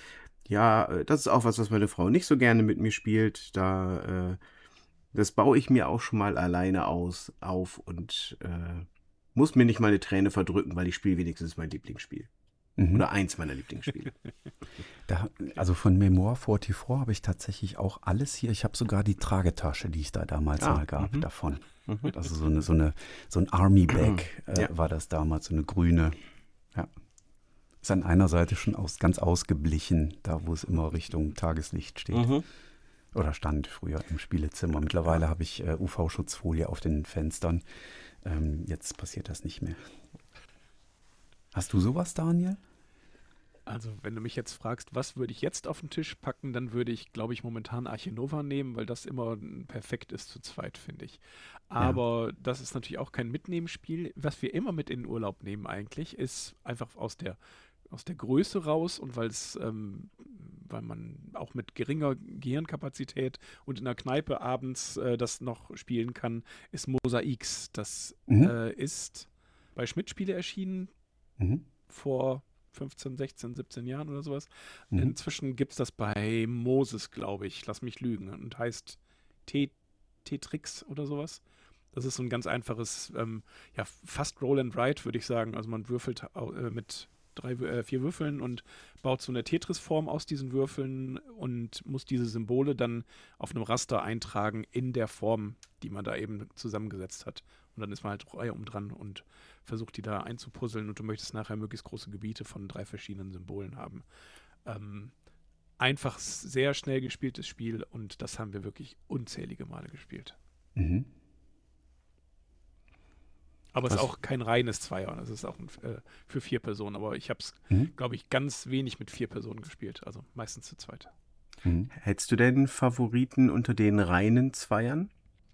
das ist auch was meine Frau nicht so gerne mit mir spielt. Das baue ich mir auch schon mal alleine auf und muss mir nicht mal eine Träne verdrücken, weil ich spiele wenigstens mein Lieblingsspiel. Oder eins meiner Lieblingsspiele. Also von Memoir 44 habe ich tatsächlich auch alles hier. Ich habe sogar die Tragetasche, die ich da damals mal gab, davon. Also so ein Army-Bag war das damals, so eine grüne. Ja. Ist an einer Seite schon ganz ausgeblichen, da wo es immer Richtung Tageslicht steht. Oder stand früher im Spielezimmer. Mittlerweile habe ich UV-Schutzfolie auf den Fenstern. Jetzt passiert das nicht mehr. Hast du sowas, Daniel? Also, wenn du mich jetzt fragst, was würde ich jetzt auf den Tisch packen, dann würde ich, glaube ich, momentan Arche Nova nehmen, weil das immer perfekt ist zu zweit, finde ich. Aber das ist natürlich auch kein Mitnehmensspiel. Was wir immer mit in den Urlaub nehmen eigentlich, ist einfach aus der Größe raus und weil man auch mit geringer Gehirnkapazität und in der Kneipe abends das noch spielen kann, ist Mosaics. Das ist bei Schmidt-Spiele erschienen vor 15, 16, 17 Jahren oder sowas. Inzwischen gibt es das bei Moses, glaube ich. Lass mich lügen. Und heißt Tetrix oder sowas. Das ist so ein ganz einfaches, fast Roll and Write, würde ich sagen. Also man würfelt mit 4 Würfeln und baut so eine Tetris-Form aus diesen Würfeln und muss diese Symbole dann auf einem Raster eintragen in der Form, die man da eben zusammengesetzt hat. Und dann ist man halt Reihe dran und versucht, die da einzupuzzeln und du möchtest nachher möglichst große Gebiete von 3 verschiedenen Symbolen haben. Einfach sehr schnell gespieltes Spiel und das haben wir wirklich unzählige Male gespielt. Aber es ist auch kein reines Zweier. Es ist auch für 4 Personen. Aber ich habe es, glaube ich, ganz wenig mit 4 Personen gespielt. Also meistens zu zweit. Hättest du denn Favoriten unter den reinen Zweiern?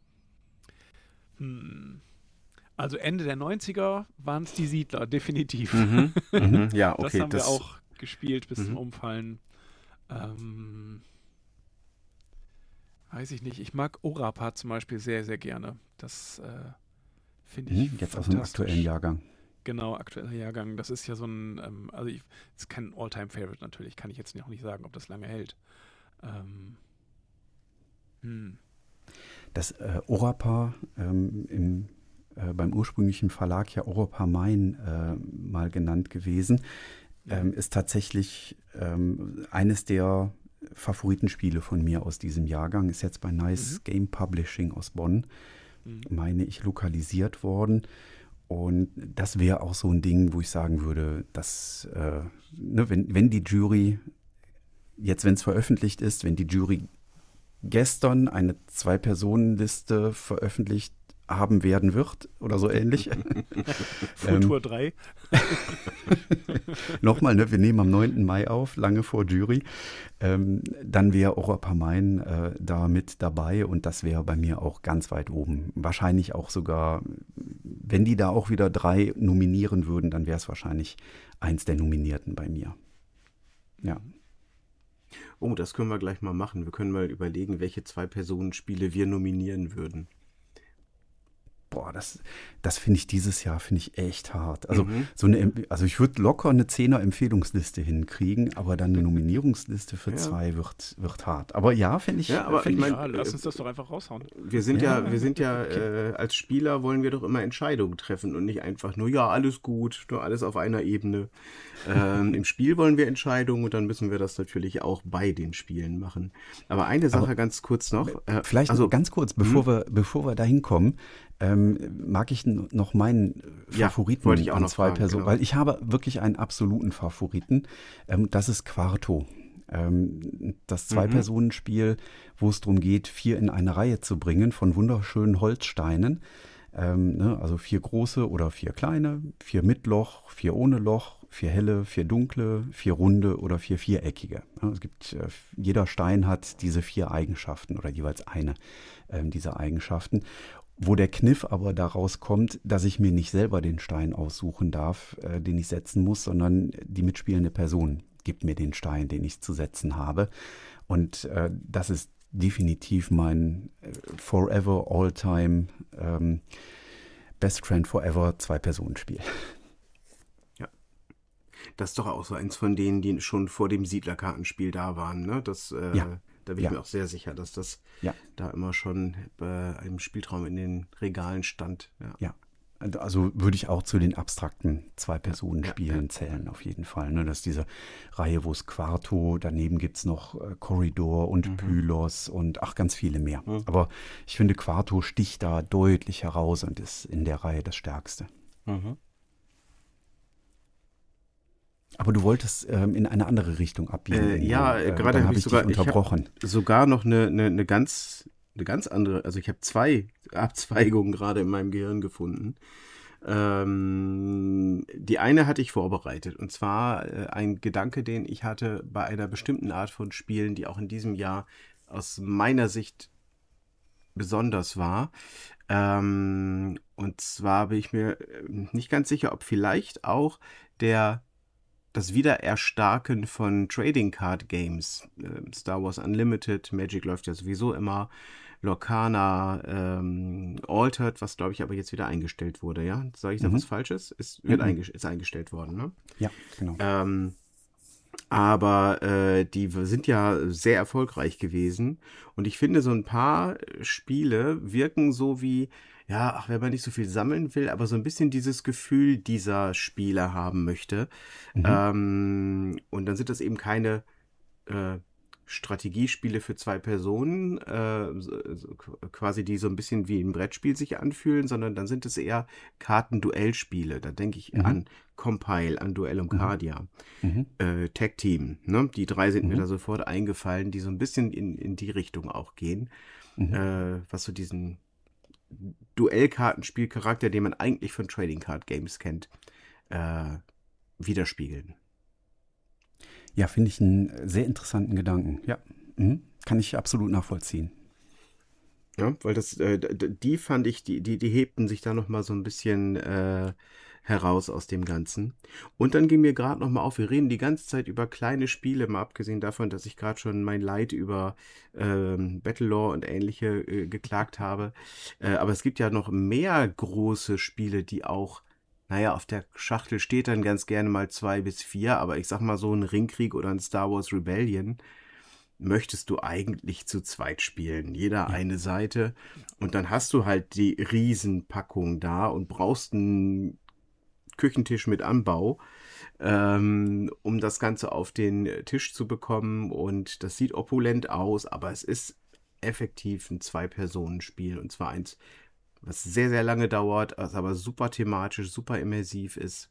Also Ende der 90er waren es die Siedler, definitiv. Ja, okay. Das haben wir auch gespielt bis zum Umfallen. weiß ich nicht. Ich mag Orapa zum Beispiel sehr, sehr gerne. Das finde ich Jetzt aus dem aktuellen Jahrgang. Genau, aktueller Jahrgang. Das ist ja so ein, das ist kein All-Time-Favorite natürlich, kann ich jetzt noch nicht sagen, ob das lange hält. Das Orapa beim ursprünglichen Verlag ja Orapa Main mal genannt gewesen, ist tatsächlich eines der Favoritenspiele von mir aus diesem Jahrgang. Ist jetzt bei Nice Game Publishing aus Bonn, meine ich, lokalisiert worden. Und das wäre auch so ein Ding, wo ich sagen würde, dass wenn die Jury, jetzt wenn es veröffentlicht ist, wenn die Jury gestern eine 2-Personen-Liste veröffentlicht haben werden wird oder so ähnlich. Futur 3. Nochmal, wir nehmen am 9. Mai auf, lange vor Jury. Dann wäre Orapa Main da mit dabei und das wäre bei mir auch ganz weit oben. Wahrscheinlich auch sogar, wenn die da auch wieder 3 nominieren würden, dann wäre es wahrscheinlich eins der Nominierten bei mir. Ja. Oh, das können wir gleich mal machen. Wir können mal überlegen, welche 2-Personen-Spiele wir nominieren würden. Boah, das finde ich dieses Jahr echt hart. Also also ich würde locker eine 10er-Empfehlungsliste hinkriegen, aber dann eine Nominierungsliste für 2 wird hart. Aber ja, finde ich. Ja, aber ich meine, lass uns das doch einfach raushauen. Wir sind ja okay. Als Spieler wollen wir doch immer Entscheidungen treffen und nicht einfach nur, ja, alles gut, nur alles auf einer Ebene. Im Spiel wollen wir Entscheidungen und dann müssen wir das natürlich auch bei den Spielen machen. Aber eine Sache ganz kurz noch. Vielleicht ganz kurz, bevor wir da hinkommen, mag ich noch meinen Favoriten wollte ich auch an noch 2 fragen, Personen, genau. weil ich habe wirklich einen absoluten Favoriten. Das ist Quarto. Das 2-Personen-Spiel, wo es darum geht, 4 in eine Reihe zu bringen von wunderschönen Holzsteinen. Also 4 große oder 4 kleine, 4 mit Loch, 4 ohne Loch, 4 helle, 4 dunkle, 4 runde oder 4 viereckige. Es gibt, jeder Stein hat diese 4 Eigenschaften oder jeweils eine dieser Eigenschaften. Wo der Kniff aber daraus kommt, dass ich mir nicht selber den Stein aussuchen darf, den ich setzen muss, sondern die mitspielende Person gibt mir den Stein, den ich zu setzen habe. Und das ist definitiv mein Forever, All-Time, Best Friend Forever 2-Personen-Spiel. Ja. Das ist doch auch so eins von denen, die schon vor dem Siedlerkartenspiel da waren, ne? Da bin ich mir auch sehr sicher, dass das da immer schon bei einem Spieltraum in den Regalen stand. Ja. Also würde ich auch zu den abstrakten 2-Personen-Spielen zählen, auf jeden Fall. Ne? Das ist diese Reihe, wo es Quarto, daneben gibt es noch Korridor und Pylos und ganz viele mehr. Aber ich finde, Quarto sticht da deutlich heraus und ist in der Reihe das Stärkste. Aber du wolltest in eine andere Richtung abbiegen. Gerade habe ich unterbrochen. Sogar noch eine ganz andere, also ich habe 2 Abzweigungen gerade in meinem Gehirn gefunden. Die eine hatte ich vorbereitet und zwar ein Gedanke, den ich hatte bei einer bestimmten Art von Spielen, die auch in diesem Jahr aus meiner Sicht besonders war. Und zwar bin ich mir nicht ganz sicher, ob vielleicht auch das Wiedererstarken von Trading Card Games, Star Wars Unlimited, Magic läuft ja sowieso immer, Lorcana, Altered, was glaube ich aber jetzt wieder eingestellt wurde, ja? Sage ich da was Falsches? Ist eingestellt worden, ne? Ja, genau. Aber die sind ja sehr erfolgreich gewesen und ich finde, so ein paar Spiele wirken so wie, wenn man nicht so viel sammeln will, aber so ein bisschen dieses Gefühl dieser Spiele haben möchte. Und dann sind das eben keine Strategiespiele für 2 Personen, quasi die so ein bisschen wie ein Brettspiel sich anfühlen, sondern dann sind es eher Kartenduellspiele. Da denke ich an Compile, an Duell um Cardia, Tag Team. Ne? Die 3 sind mir da sofort eingefallen, die so ein bisschen in die Richtung auch gehen, was so diesen Duellkartenspielcharakter, den man eigentlich von Trading Card Games kennt, widerspiegeln. Ja, finde ich einen sehr interessanten Gedanken. Ja, kann ich absolut nachvollziehen. Ja, weil die fand ich, die hebten sich da nochmal so ein bisschen heraus aus dem Ganzen. Und dann ging mir gerade nochmal auf, wir reden die ganze Zeit über kleine Spiele, mal abgesehen davon, dass ich gerade schon mein Leid über Battlelore und ähnliche geklagt habe. Aber es gibt ja noch mehr große Spiele, die auch, naja, auf der Schachtel steht dann ganz gerne mal 2 bis 4, aber ich sag mal so ein Ringkrieg oder ein Star Wars Rebellion möchtest du eigentlich zu zweit spielen. Jeder eine Seite. Und dann hast du halt die Riesenpackung da und brauchst einen Küchentisch mit Anbau, um das Ganze auf den Tisch zu bekommen. Und das sieht opulent aus, aber es ist effektiv ein Zwei-Personen-Spiel. Und zwar eins, was sehr, sehr lange dauert, was aber super thematisch, super immersiv ist.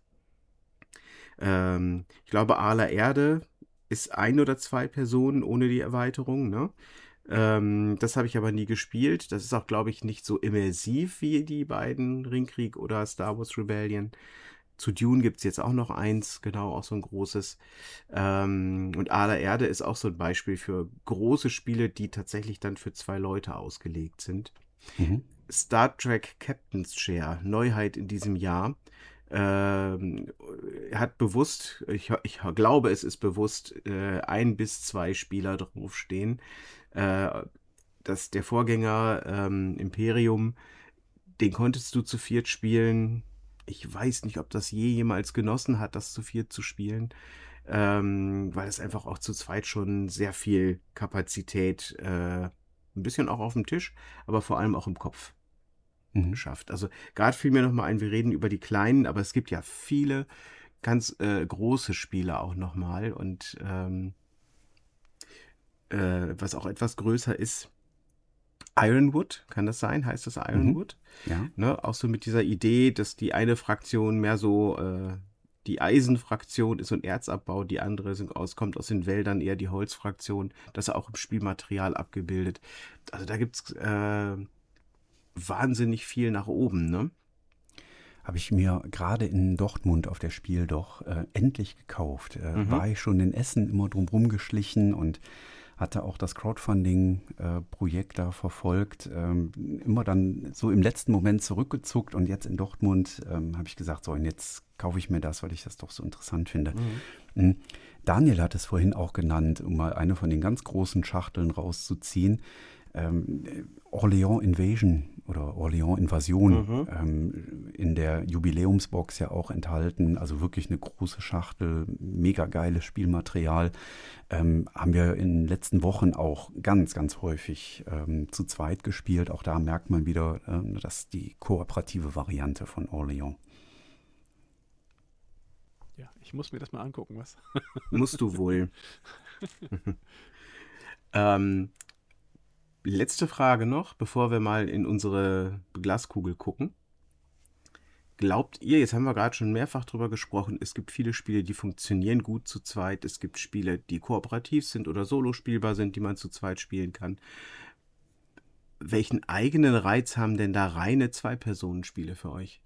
Ich glaube, Aale Erde ist 1 oder 2 Personen ohne die Erweiterung, ne? Das habe ich aber nie gespielt. Das ist auch, glaube ich, nicht so immersiv wie die beiden Ringkrieg oder Star Wars Rebellion. Zu Dune gibt es jetzt auch noch eins, genau, auch so ein großes. Und Aale Erde ist auch so ein Beispiel für große Spiele, die tatsächlich dann für 2 Leute ausgelegt sind. Mhm. Star Trek Captain's Chair, Neuheit in diesem Jahr. Hat bewusst, ich glaube, es ist bewusst, 1 bis 2 Spieler draufstehen. Dass der Vorgänger Imperium, den konntest du zu 4 spielen. Ich weiß nicht, ob das jemals genossen hat, das zu 4 zu spielen, weil es einfach auch zu zweit schon sehr viel Kapazität, ein bisschen auch auf dem Tisch, aber vor allem auch im Kopf schafft. Also gerade fiel mir nochmal ein, wir reden über die kleinen, aber es gibt ja viele ganz große Spiele auch nochmal und was auch etwas größer ist, Ironwood, kann das sein? Heißt das Ironwood? Ja. Ne? Auch so mit dieser Idee, dass die eine Fraktion mehr so die Eisenfraktion ist und Erzabbau, die andere kommt aus den Wäldern, eher die Holzfraktion. Das ist auch im Spielmaterial abgebildet. Also da gibt es wahnsinnig viel nach oben, ne? Habe ich mir gerade in Dortmund auf der Spiel doch endlich gekauft. War ich schon in Essen immer drumherum geschlichen und hatte auch das Crowdfunding-Projekt da verfolgt. Immer dann so im letzten Moment zurückgezuckt und jetzt in Dortmund habe ich gesagt, so und jetzt kaufe ich mir das, weil ich das doch so interessant finde. Daniel hat es vorhin auch genannt, um mal eine von den ganz großen Schachteln rauszuziehen. Orleans Invasion oder Orleans Invasion in der Jubiläumsbox ja auch enthalten. Also wirklich eine große Schachtel, mega geiles Spielmaterial. Haben wir in den letzten Wochen auch ganz, ganz häufig zu zweit gespielt. Auch da merkt man wieder, dass die kooperative Variante von Orleans. Ja, ich muss mir das mal angucken, was? Musst du wohl. Letzte Frage noch, bevor wir mal in unsere Glaskugel gucken. Glaubt ihr, jetzt haben wir gerade schon mehrfach drüber gesprochen, es gibt viele Spiele, die funktionieren gut zu zweit. Es gibt Spiele, die kooperativ sind oder solo spielbar sind, die man zu zweit spielen kann. Welchen eigenen Reiz haben denn da reine Zwei-Personen-Spiele für euch?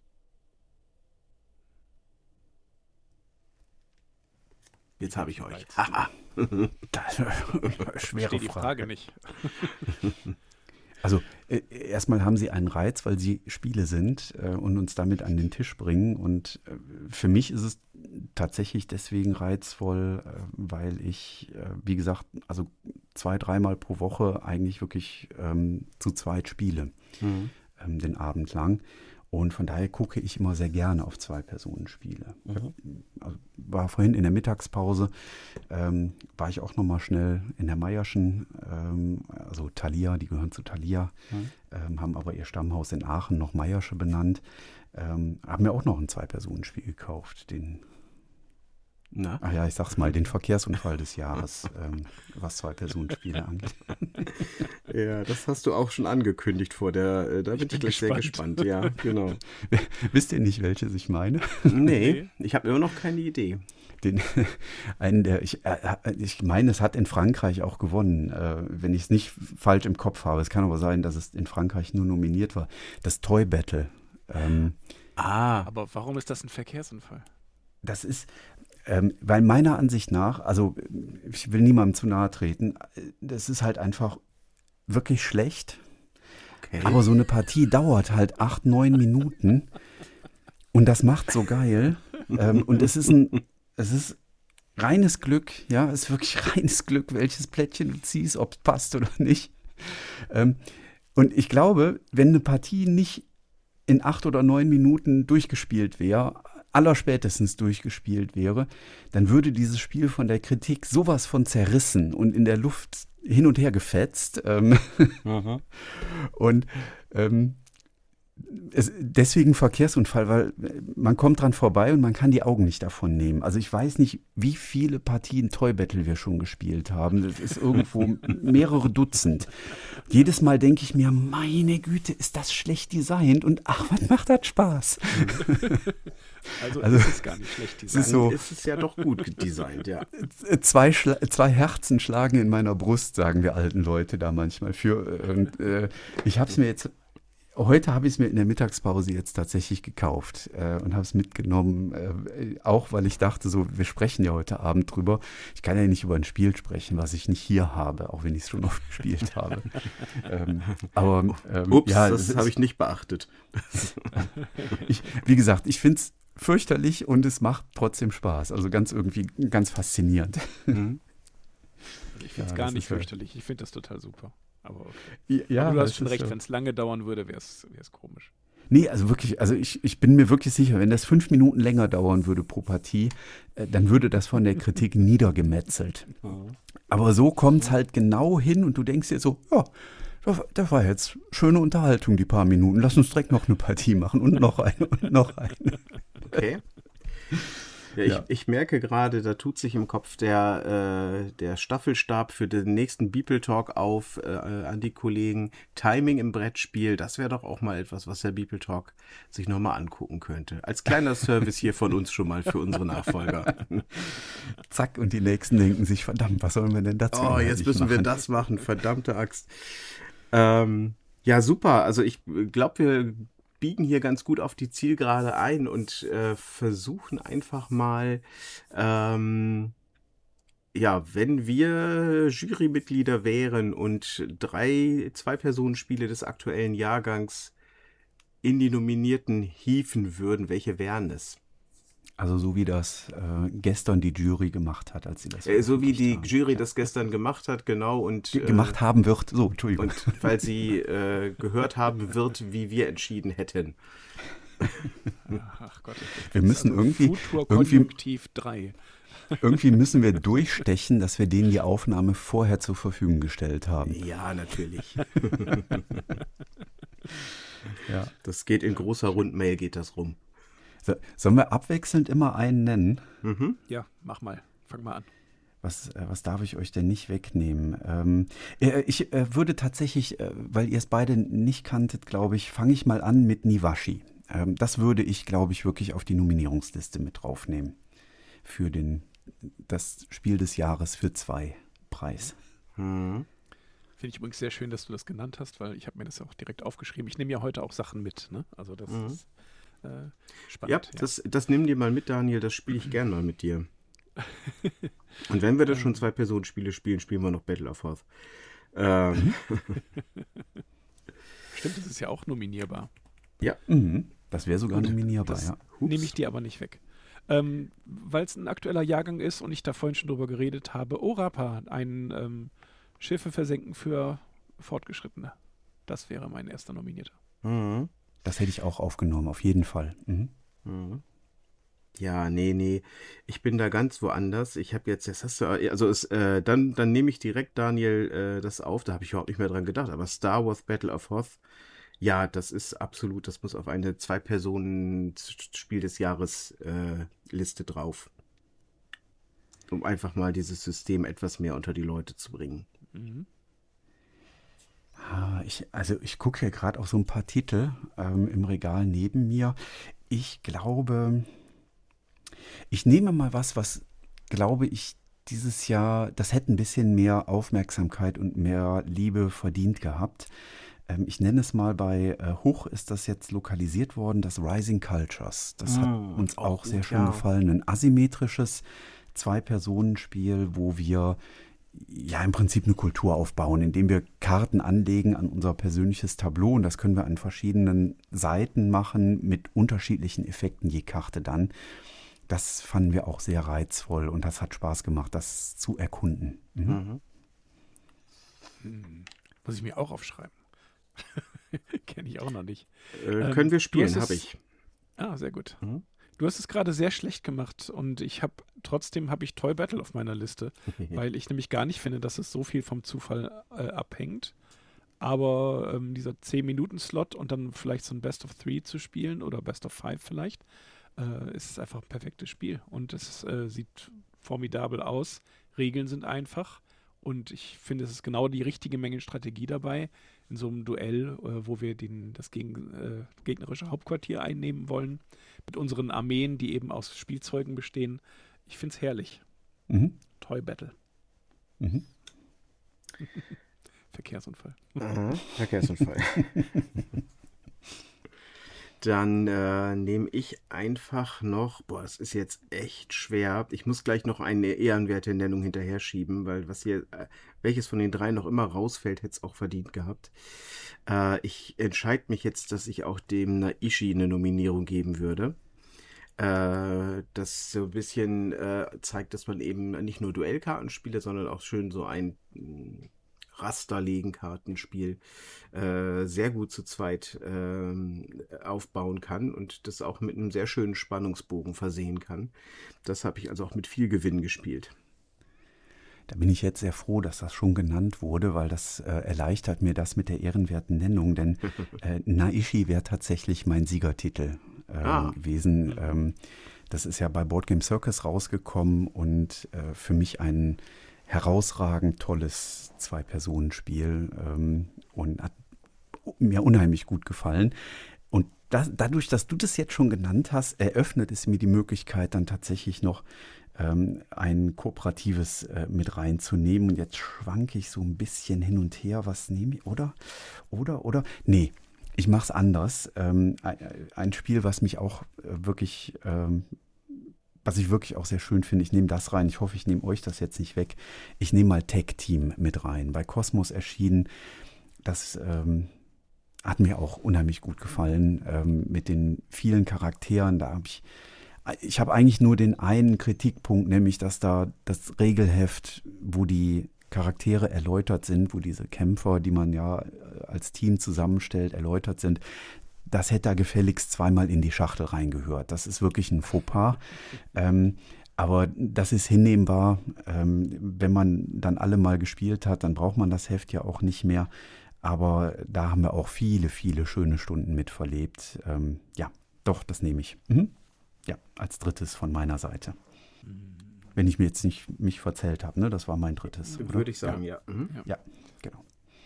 Jetzt habe ich euch. Haha. Schwere Die Frage nicht. Also erstmal haben sie einen Reiz, weil sie Spiele sind und uns damit an den Tisch bringen. Und für mich ist es tatsächlich deswegen reizvoll, weil ich, wie gesagt, also 2-3 Mal pro Woche eigentlich wirklich zu zweit spiele, den Abend lang. Und von daher gucke ich immer sehr gerne auf Zwei-Personen-Spiele. Also war vorhin in der Mittagspause, war ich auch nochmal schnell in der Meierschen, also Thalia, die gehören zu Thalia, haben aber ihr Stammhaus in Aachen noch Meiersche benannt, haben mir auch noch ein Zwei-Personen-Spiel gekauft, ich sag's mal, den Verkehrsunfall des Jahres, was Zwei-Personen-Spiele angeht. Ja, das hast du auch schon angekündigt da bin ich gleich sehr gespannt. Ja, genau. Wisst ihr nicht, welches ich meine? Nee, ich habe immer noch keine Idee. Ich meine, es hat in Frankreich auch gewonnen, wenn ich es nicht falsch im Kopf habe. Es kann aber sein, dass es in Frankreich nur nominiert war. Das Toy Battle. Aber warum ist das ein Verkehrsunfall? Das ist, weil meiner Ansicht nach, also ich will niemandem zu nahe treten, das ist halt einfach wirklich schlecht. Okay. Aber so eine Partie dauert halt 8, 9 Minuten und das macht so geil. Und es ist reines Glück, ja, es ist wirklich reines Glück, welches Plättchen du ziehst, ob es passt oder nicht. Und ich glaube, wenn eine Partie nicht in 8 oder 9 Minuten durchgespielt wäre, allerspätestens durchgespielt wäre, dann würde dieses Spiel von der Kritik sowas von zerrissen und in der Luft hin und her gefetzt. Und deswegen Verkehrsunfall, weil man kommt dran vorbei und man kann die Augen nicht davon nehmen. Also ich weiß nicht, wie viele Partien Toy Battle wir schon gespielt haben. Das ist irgendwo mehrere Dutzend. Jedes Mal denke ich mir, meine Güte, ist das schlecht designt und ach, was macht das Spaß? Also ist es gar nicht schlecht designt. So, ist es ja doch gut designt, ja. zwei Herzen schlagen in meiner Brust, sagen wir alten Leute da manchmal für. Und ich habe es mir jetzt heute habe ich es mir in der Mittagspause jetzt tatsächlich gekauft und habe es mitgenommen, auch weil ich dachte, so, wir sprechen ja heute Abend drüber. Ich kann ja nicht über ein Spiel sprechen, was ich nicht hier habe, auch wenn ich es schon oft gespielt habe. Ups, ja, das habe ich nicht beachtet. Wie gesagt, ich finde es fürchterlich und es macht trotzdem Spaß. Also ganz faszinierend. Ich finde es gar nicht fürchterlich. Ich finde das total super. Aber okay. Ja, aber du hast schon recht, wenn es lange dauern würde, wäre es komisch. Nee, also wirklich, ich bin mir wirklich sicher, wenn das 5 Minuten länger dauern würde pro Partie, dann würde das von der Kritik niedergemetzelt. Aber so kommt es halt genau hin und du denkst dir so, ja, das war jetzt schöne Unterhaltung, die paar Minuten. Lass uns direkt noch eine Partie machen und noch eine und noch eine. Okay. Ja, ich merke gerade, da tut sich im Kopf der Staffelstab für den nächsten Beeple Talk auf an die Kollegen. Timing im Brettspiel, das wäre doch auch mal etwas, was der Beeple Talk sich nochmal angucken könnte. Als kleiner Service hier von uns schon mal für unsere Nachfolger. Zack, und die Nächsten denken sich, verdammt, was sollen wir denn dazu machen? Oh, jetzt müssen wir das machen, verdammte Axt. Ja, super. Also ich glaube, wir biegen hier ganz gut auf die Zielgerade ein und versuchen einfach mal, wenn wir Jurymitglieder wären und 2 Personenspiele des aktuellen Jahrgangs in die Nominierten hieven würden, welche wären es? Also so wie das gestern die Jury gemacht hat, als sie das so wie die Jury das gestern gemacht hat, genau. Und gemacht haben wird, so, Entschuldigung. Und weil sie gehört haben wird, wie wir entschieden hätten. Ach Gott. Wir müssen Konjunktiv 3. Irgendwie müssen wir durchstechen, dass wir denen die Aufnahme vorher zur Verfügung gestellt haben. Ja, natürlich. Ja. Das geht in großer Rundmail, geht das rum. So, sollen wir abwechselnd immer einen nennen? Ja, mach mal. Fang mal an. Was darf ich euch denn nicht wegnehmen? Ich würde tatsächlich, weil ihr es beide nicht kanntet, glaube ich, fange ich mal an mit Niwashi. Das würde ich, glaube ich, wirklich auf die Nominierungsliste mit draufnehmen. Für das Spiel des Jahres für 2 Preis. Finde ich übrigens sehr schön, dass du das genannt hast, weil ich habe mir das auch direkt aufgeschrieben. Ich nehme ja heute auch Sachen mit, ne? Also das ist spannend. Ja, das nimm dir mal mit, Daniel, das spiele ich gern mal mit dir. Und wenn wir das schon 2-Personen-Spiele spielen, spielen wir noch Battle of Hoth. Stimmt, das ist ja auch nominierbar. Ja. Das wäre sogar nominierbar, ja. Nehme ich dir aber nicht weg. Weil es ein aktueller Jahrgang ist und ich da vorhin schon drüber geredet habe, Orapa, ein Schiffe versenken für Fortgeschrittene. Das wäre mein erster Nominierter. Das hätte ich auch aufgenommen, auf jeden Fall. Ja, nee. Ich bin da ganz woanders. Ich habe jetzt, dann nehme ich direkt, Daniel, das auf. Da habe ich überhaupt nicht mehr dran gedacht. Aber Star Wars Battle of Hoth, ja, das ist absolut, das muss auf eine 2-Personen-Spiel des Jahres Liste drauf. Um einfach mal dieses System etwas mehr unter die Leute zu bringen. Ich gucke hier gerade auf so ein paar Titel im Regal neben mir. Ich glaube, ich nehme mal was glaube ich, dieses Jahr, das hätte ein bisschen mehr Aufmerksamkeit und mehr Liebe verdient gehabt. Ich nenne es mal bei Hoch ist das jetzt lokalisiert worden, das Rising Cultures. Das hat uns auch sehr schön gefallen. Ein asymmetrisches 2-Personen-Spiel, wo wir ja im Prinzip eine Kultur aufbauen, indem wir Karten anlegen an unser persönliches Tableau und das können wir an verschiedenen Seiten machen mit unterschiedlichen Effekten je Karte dann. Das fanden wir auch sehr reizvoll und das hat Spaß gemacht, das zu erkunden. Mhm. Muss ich mir auch aufschreiben. Kenne ich auch noch nicht. Können wir spielen, habe ich. Ah, sehr gut. Du hast es gerade sehr schlecht gemacht und trotzdem habe ich Toy Battle auf meiner Liste, weil ich nämlich gar nicht finde, dass es so viel vom Zufall abhängt. Aber dieser 10-Minuten-Slot und dann vielleicht so ein Best of 3 zu spielen oder Best of 5 vielleicht, ist einfach ein perfektes Spiel. Und es sieht formidabel aus. Regeln sind einfach. Und ich finde, es ist genau die richtige Menge Strategie dabei in so einem Duell, wo wir das gegnerische Hauptquartier einnehmen wollen, mit unseren Armeen, die eben aus Spielzeugen bestehen. Ich finde es herrlich. Toy Battle. Verkehrsunfall. Aha, Verkehrsunfall. Dann nehme ich einfach noch, es ist jetzt echt schwer. Ich muss gleich noch eine ehrenwerte Nennung hinterher schieben, weil welches von den 3 noch immer rausfällt, hätte es auch verdient gehabt. Ich entscheide mich jetzt, dass ich auch dem Naishi eine Nominierung geben würde. Das so ein bisschen zeigt, dass man eben nicht nur Duellkarten spielt, sondern auch schön so ein Rasterlegen-Kartenspiel sehr gut zu zweit aufbauen kann und das auch mit einem sehr schönen Spannungsbogen versehen kann. Das habe ich also auch mit viel Gewinn gespielt. Da bin ich jetzt sehr froh, dass das schon genannt wurde, weil das erleichtert mir das mit der ehrenwerten Nennung, denn Naishi wäre tatsächlich mein Siegertitel gewesen. Das ist ja bei Board Game Circus rausgekommen und für mich ein herausragend tolles 2-Personen-Spiel und hat mir unheimlich gut gefallen. Und dadurch, dass du das jetzt schon genannt hast, eröffnet es mir die Möglichkeit, dann tatsächlich noch ein kooperatives mit reinzunehmen. Und jetzt schwanke ich so ein bisschen hin und her. Was nehme ich? Oder? Nee, ich mache es anders. Ein Spiel, was mich auch wirklich... was ich wirklich auch sehr schön finde, ich nehme das rein. Ich hoffe, ich nehme euch das jetzt nicht weg. Ich nehme mal Tag Team mit rein. Bei Kosmos erschienen. Das hat mir auch unheimlich gut gefallen mit den vielen Charakteren. Ich habe eigentlich nur den einen Kritikpunkt, nämlich dass da das Regelheft, wo die Charaktere erläutert sind, wo diese Kämpfer, die man ja als Team zusammenstellt, erläutert sind. Das hätte da gefälligst 2-mal in die Schachtel reingehört. Das ist wirklich ein Fauxpas. Aber das ist hinnehmbar. Wenn man dann alle mal gespielt hat, dann braucht man das Heft ja auch nicht mehr. Aber da haben wir auch viele, viele schöne Stunden mit verlebt. Ja, doch, das nehme ich. Ja, als drittes von meiner Seite. Wenn ich mir jetzt nicht mich verzählt habe, ne? Das war mein drittes. Würde ich sagen, ja. Ja, genau.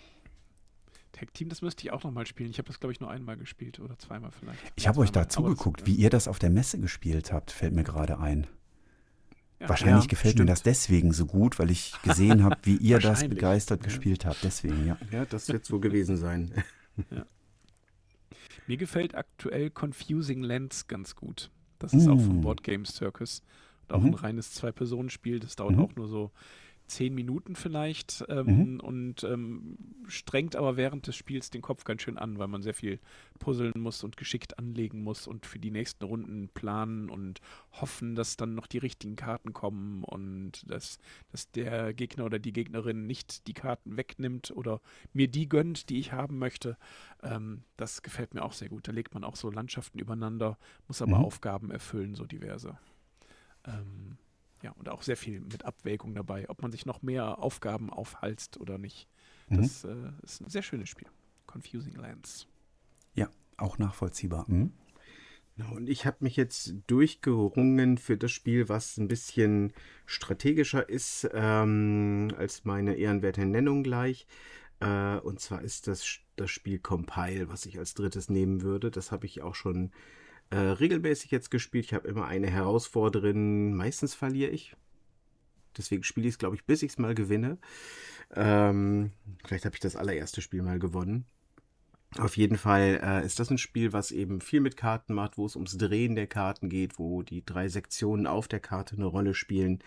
Tag Team, das müsste ich auch nochmal spielen. Ich habe das, glaube ich, nur einmal gespielt oder 2-mal vielleicht. Ich habe euch da zugeguckt, wie ihr das auf der Messe gespielt habt, fällt mir gerade ein. Ja, wahrscheinlich gefällt mir das deswegen so gut, weil ich gesehen habe, wie ihr das begeistert gespielt habt. Deswegen, ja. Ja, das wird so gewesen sein. Ja. Mir gefällt aktuell Confusing Lands ganz gut. Das ist auch vom Board Game Circus. Und auch ein reines 2-Personen-Spiel. Das dauert auch nur so 10 Minuten vielleicht und strengt aber während des Spiels den Kopf ganz schön an, weil man sehr viel puzzeln muss und geschickt anlegen muss und für die nächsten Runden planen und hoffen, dass dann noch die richtigen Karten kommen und dass der Gegner oder die Gegnerin nicht die Karten wegnimmt oder mir die gönnt, die ich haben möchte. Das gefällt mir auch sehr gut. Da legt man auch so Landschaften übereinander, muss aber Aufgaben erfüllen, so diverse. Ja, und auch sehr viel mit Abwägung dabei, ob man sich noch mehr Aufgaben aufhalst oder nicht. Das ist ein sehr schönes Spiel. Confusing Lands. Ja, auch nachvollziehbar. Und ich habe mich jetzt durchgerungen für das Spiel, was ein bisschen strategischer ist als meine ehrenwerte Nennung gleich. Und zwar ist das Spiel Compile, was ich als drittes nehmen würde. Das habe ich auch schon regelmäßig jetzt gespielt. Ich habe immer eine Herausforderin. Meistens verliere ich. Deswegen spiele ich es, glaube ich, bis ich es mal gewinne. Vielleicht habe ich das allererste Spiel mal gewonnen. Auf jeden Fall ist das ein Spiel, was eben viel mit Karten macht, wo es ums Drehen der Karten geht, wo die 3 Sektionen auf der Karte eine Rolle spielen.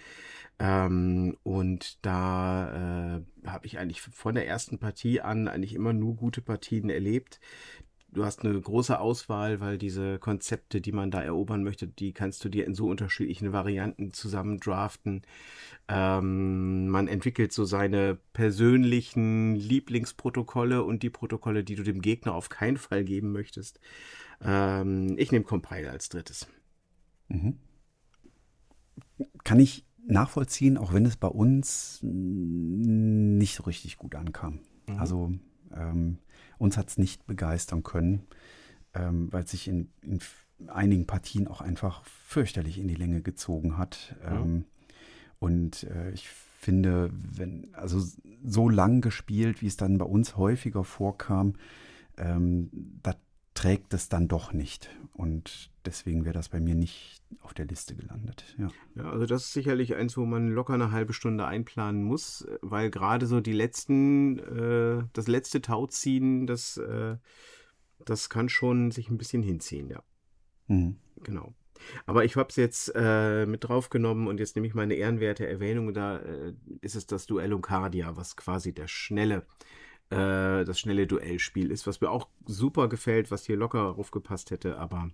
Und da habe ich eigentlich von der ersten Partie an eigentlich immer nur gute Partien erlebt. Du hast eine große Auswahl, weil diese Konzepte, die man da erobern möchte, die kannst du dir in so unterschiedlichen Varianten zusammen draften. Man entwickelt so seine persönlichen Lieblingsprotokolle und die Protokolle, die du dem Gegner auf keinen Fall geben möchtest. Ich nehme Compile als drittes. Mhm. Kann ich nachvollziehen, auch wenn es bei uns nicht so richtig gut ankam. Also uns hat es nicht begeistern können, weil es sich in einigen Partien auch einfach fürchterlich in die Länge gezogen hat. Und ich finde, also so lang gespielt, wie es dann bei uns häufiger vorkam, da trägt es dann doch nicht. Und deswegen wäre das bei mir nicht auf der Liste gelandet. Ja, also das ist sicherlich eins, wo man locker eine halbe Stunde einplanen muss, weil gerade so das letzte Tauziehen, das kann schon sich ein bisschen hinziehen, ja. Genau. Aber ich habe es jetzt mit draufgenommen und jetzt nehme ich meine ehrenwerte Erwähnung. Da ist es das Duell Uncardia, was quasi das schnelle Duellspiel ist, was mir auch super gefällt, was hier locker aufgepasst hätte, aber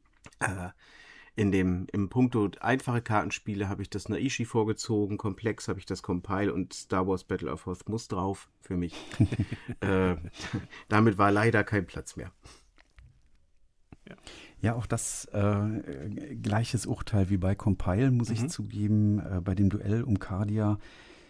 im Punkto einfache Kartenspiele habe ich das Naishi vorgezogen, komplex habe ich das Compile und Star Wars Battle of Hoth muss drauf für mich. Damit war leider kein Platz mehr. Ja, auch das gleiches Urteil wie bei Compile, muss ich zugeben, bei dem Duell Uncardia.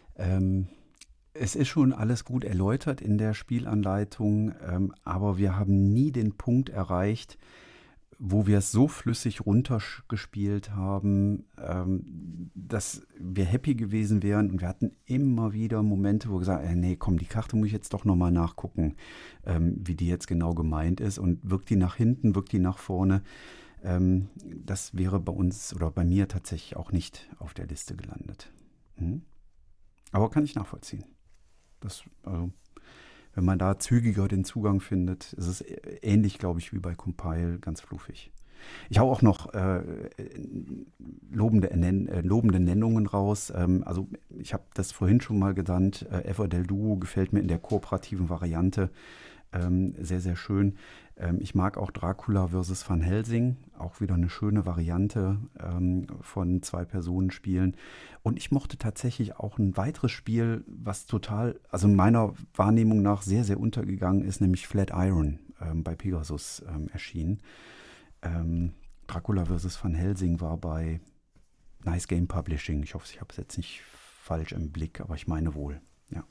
Es ist schon alles gut erläutert in der Spielanleitung, aber wir haben nie den Punkt erreicht, wo wir es so flüssig runtergespielt haben, dass wir happy gewesen wären. Und wir hatten immer wieder Momente, wo wir gesagt haben, nee, komm, die Karte muss ich jetzt doch nochmal nachgucken, wie die jetzt genau gemeint ist. Und wirkt die nach hinten, wirkt die nach vorne. Das wäre bei uns oder bei mir tatsächlich auch nicht auf der Liste gelandet. Aber kann ich nachvollziehen. Wenn man da zügiger den Zugang findet, ist es ähnlich, glaube ich, wie bei Compile, ganz fluffig. Ich hau auch noch lobende Nennungen raus. Also ich habe das vorhin schon mal genannt. Ever del Duo gefällt mir in der kooperativen Variante sehr, sehr schön. Ich mag auch Dracula vs. Van Helsing, auch wieder eine schöne Variante von 2-Personen-Spielen. Und ich mochte tatsächlich auch ein weiteres Spiel, was total, also meiner Wahrnehmung nach sehr, sehr untergegangen ist, nämlich Flatiron bei Pegasus erschienen. Dracula vs. Van Helsing war bei Nice Game Publishing. Ich hoffe, ich habe es jetzt nicht falsch im Blick, aber ich meine wohl, ja.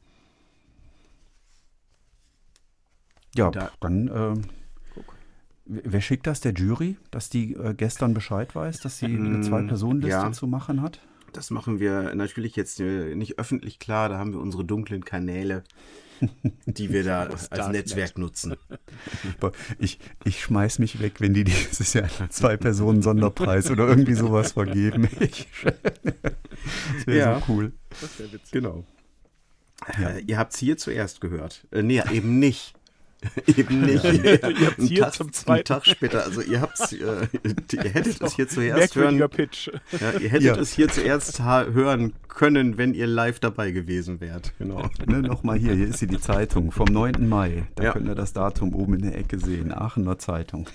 Ja, dann, wer schickt das der Jury, dass die gestern Bescheid weiß, dass sie eine 2-Personen-Liste zu machen hat? Das machen wir natürlich jetzt nicht öffentlich klar, da haben wir unsere dunklen Kanäle, die wir da als Netzwerk nutzen. Ich schmeiß mich weg, wenn die dieses Jahr einen 2-Personen-Sonderpreis oder irgendwie sowas vergeben. Das wäre so cool. Das wäre witzig. Genau. Ihr habt es hier zuerst gehört. Nee, eben nicht. Eben nicht. Ja. Ihr habt es hier zum zweiten Tag später. Also ihr hättet es hier zuerst merkwürdiger hören. Pitch. Ja, ihr hättet es hier zuerst hören können, wenn ihr live dabei gewesen wärt. Genau. Ne, nochmal hier ist die Zeitung vom 9. Mai. Da könnt ihr das Datum oben in der Ecke sehen. Aachener Zeitung.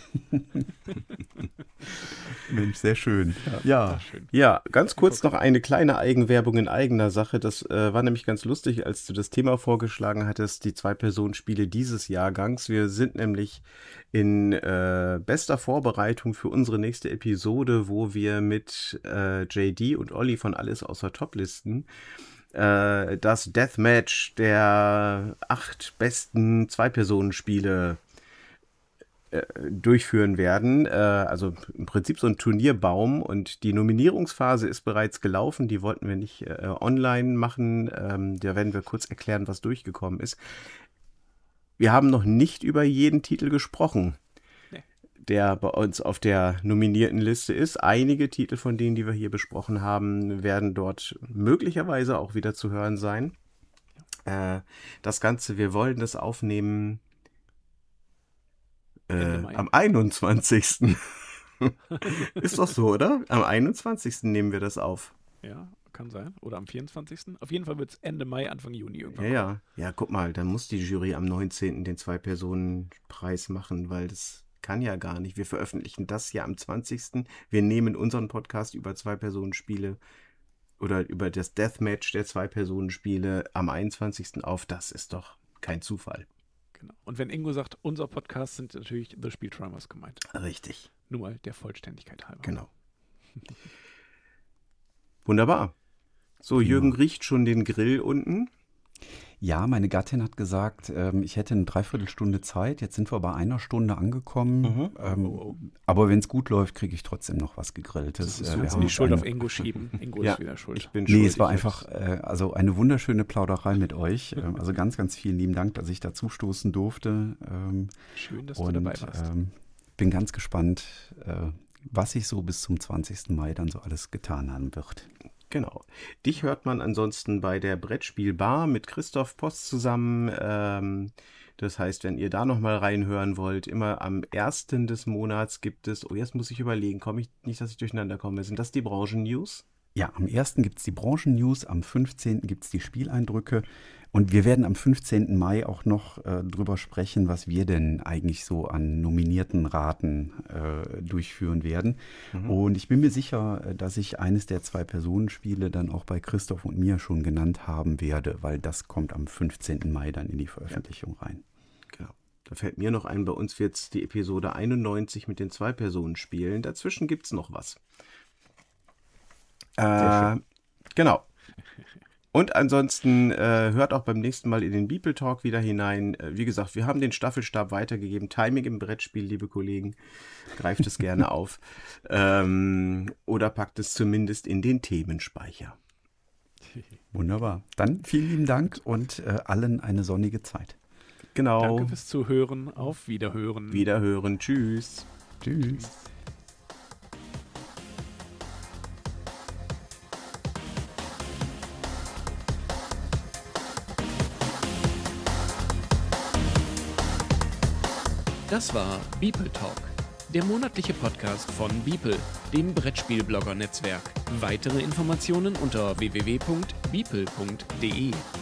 Mensch, sehr schön. Ja, ganz kurz noch eine kleine Eigenwerbung in eigener Sache. Das war nämlich ganz lustig, als du das Thema vorgeschlagen hattest, die 2-Personen-Spiele dieses Jahrgangs. Wir sind nämlich in bester Vorbereitung für unsere nächste Episode, wo wir mit JD und Olli von Alles außer Toplisten das Deathmatch der 8 besten 2-Personen-Spiele durchführen werden. Also im Prinzip so ein Turnierbaum und die Nominierungsphase ist bereits gelaufen. Die wollten wir nicht online machen. Da werden wir kurz erklären, was durchgekommen ist. Wir haben noch nicht über jeden Titel gesprochen, der bei uns auf der nominierten Liste ist. Einige Titel von denen, die wir hier besprochen haben, werden dort möglicherweise auch wieder zu hören sein. Das Ganze, wir wollen das aufnehmen Am 21. Ist doch so, oder? Am 21. nehmen wir das auf. Ja, kann sein. Oder am 24. Auf jeden Fall wird es Ende Mai, Anfang Juni irgendwann. Ja. Ja, guck mal, dann muss die Jury am 19. den 2-Personen-Preis machen, weil das kann ja gar nicht. Wir veröffentlichen das ja am 20. Wir nehmen unseren Podcast über 2-Personen-Spiele oder über das Deathmatch der 2-Personen-Spiele am 21. auf. Das ist doch kein Zufall. Genau. Und wenn Ingo sagt, unser Podcast, sind natürlich The Spielträumers gemeint. Richtig. Nur mal der Vollständigkeit halber. Genau. Wunderbar. So, Jürgen riecht schon den Grill unten. Ja, meine Gattin hat gesagt, ich hätte eine Dreiviertelstunde Zeit. Jetzt sind wir bei 1 Stunde angekommen. Aber wenn es gut läuft, kriege ich trotzdem noch was Gegrilltes. Das ist die Schuld auf Ingo schieben. Ingo ist wieder schuld. Ich bin schuld. Nee, es war einfach eine wunderschöne Plauderei mit euch. Also ganz, ganz vielen lieben Dank, dass ich dazu stoßen durfte. Schön, dass du dabei warst. Bin ganz gespannt, was sich so bis zum 20. Mai dann so alles getan haben wird. Genau. Dich hört man ansonsten bei der Brettspielbar mit Christoph Post zusammen. Das heißt, wenn ihr da nochmal reinhören wollt, immer am 1. des Monats gibt es, jetzt muss ich überlegen, nicht, dass ich durcheinander komme, sind das die Branchen-News? Ja, am 1. gibt es die Branchen-News, am 15. gibt es die Spieleindrücke und wir werden am 15. Mai auch noch drüber sprechen, was wir denn eigentlich so an nominierten Raten durchführen werden. Und ich bin mir sicher, dass ich eines der 2-Personen-Spiele dann auch bei Christoph und mir schon genannt haben werde, weil das kommt am 15. Mai dann in die Veröffentlichung rein. Genau. Da fällt mir noch ein, bei uns wird es die Episode 91 mit den 2-Personen-Spielen. Dazwischen gibt es noch was. Genau. Und ansonsten hört auch beim nächsten Mal in den Beeple Talk wieder hinein. Wie gesagt, wir haben den Staffelstab weitergegeben. Timing im Brettspiel, liebe Kollegen. Greift es gerne auf. Oder packt es zumindest in den Themenspeicher. Wunderbar. Dann vielen lieben Dank und allen eine sonnige Zeit. Genau. Danke fürs Zuhören. Auf Wiederhören. Wiederhören. Tschüss. Tschüss. Das war Beeple Talk, der monatliche Podcast von Beeple, dem Brettspielblogger-Netzwerk. Weitere Informationen unter www.beeple.de.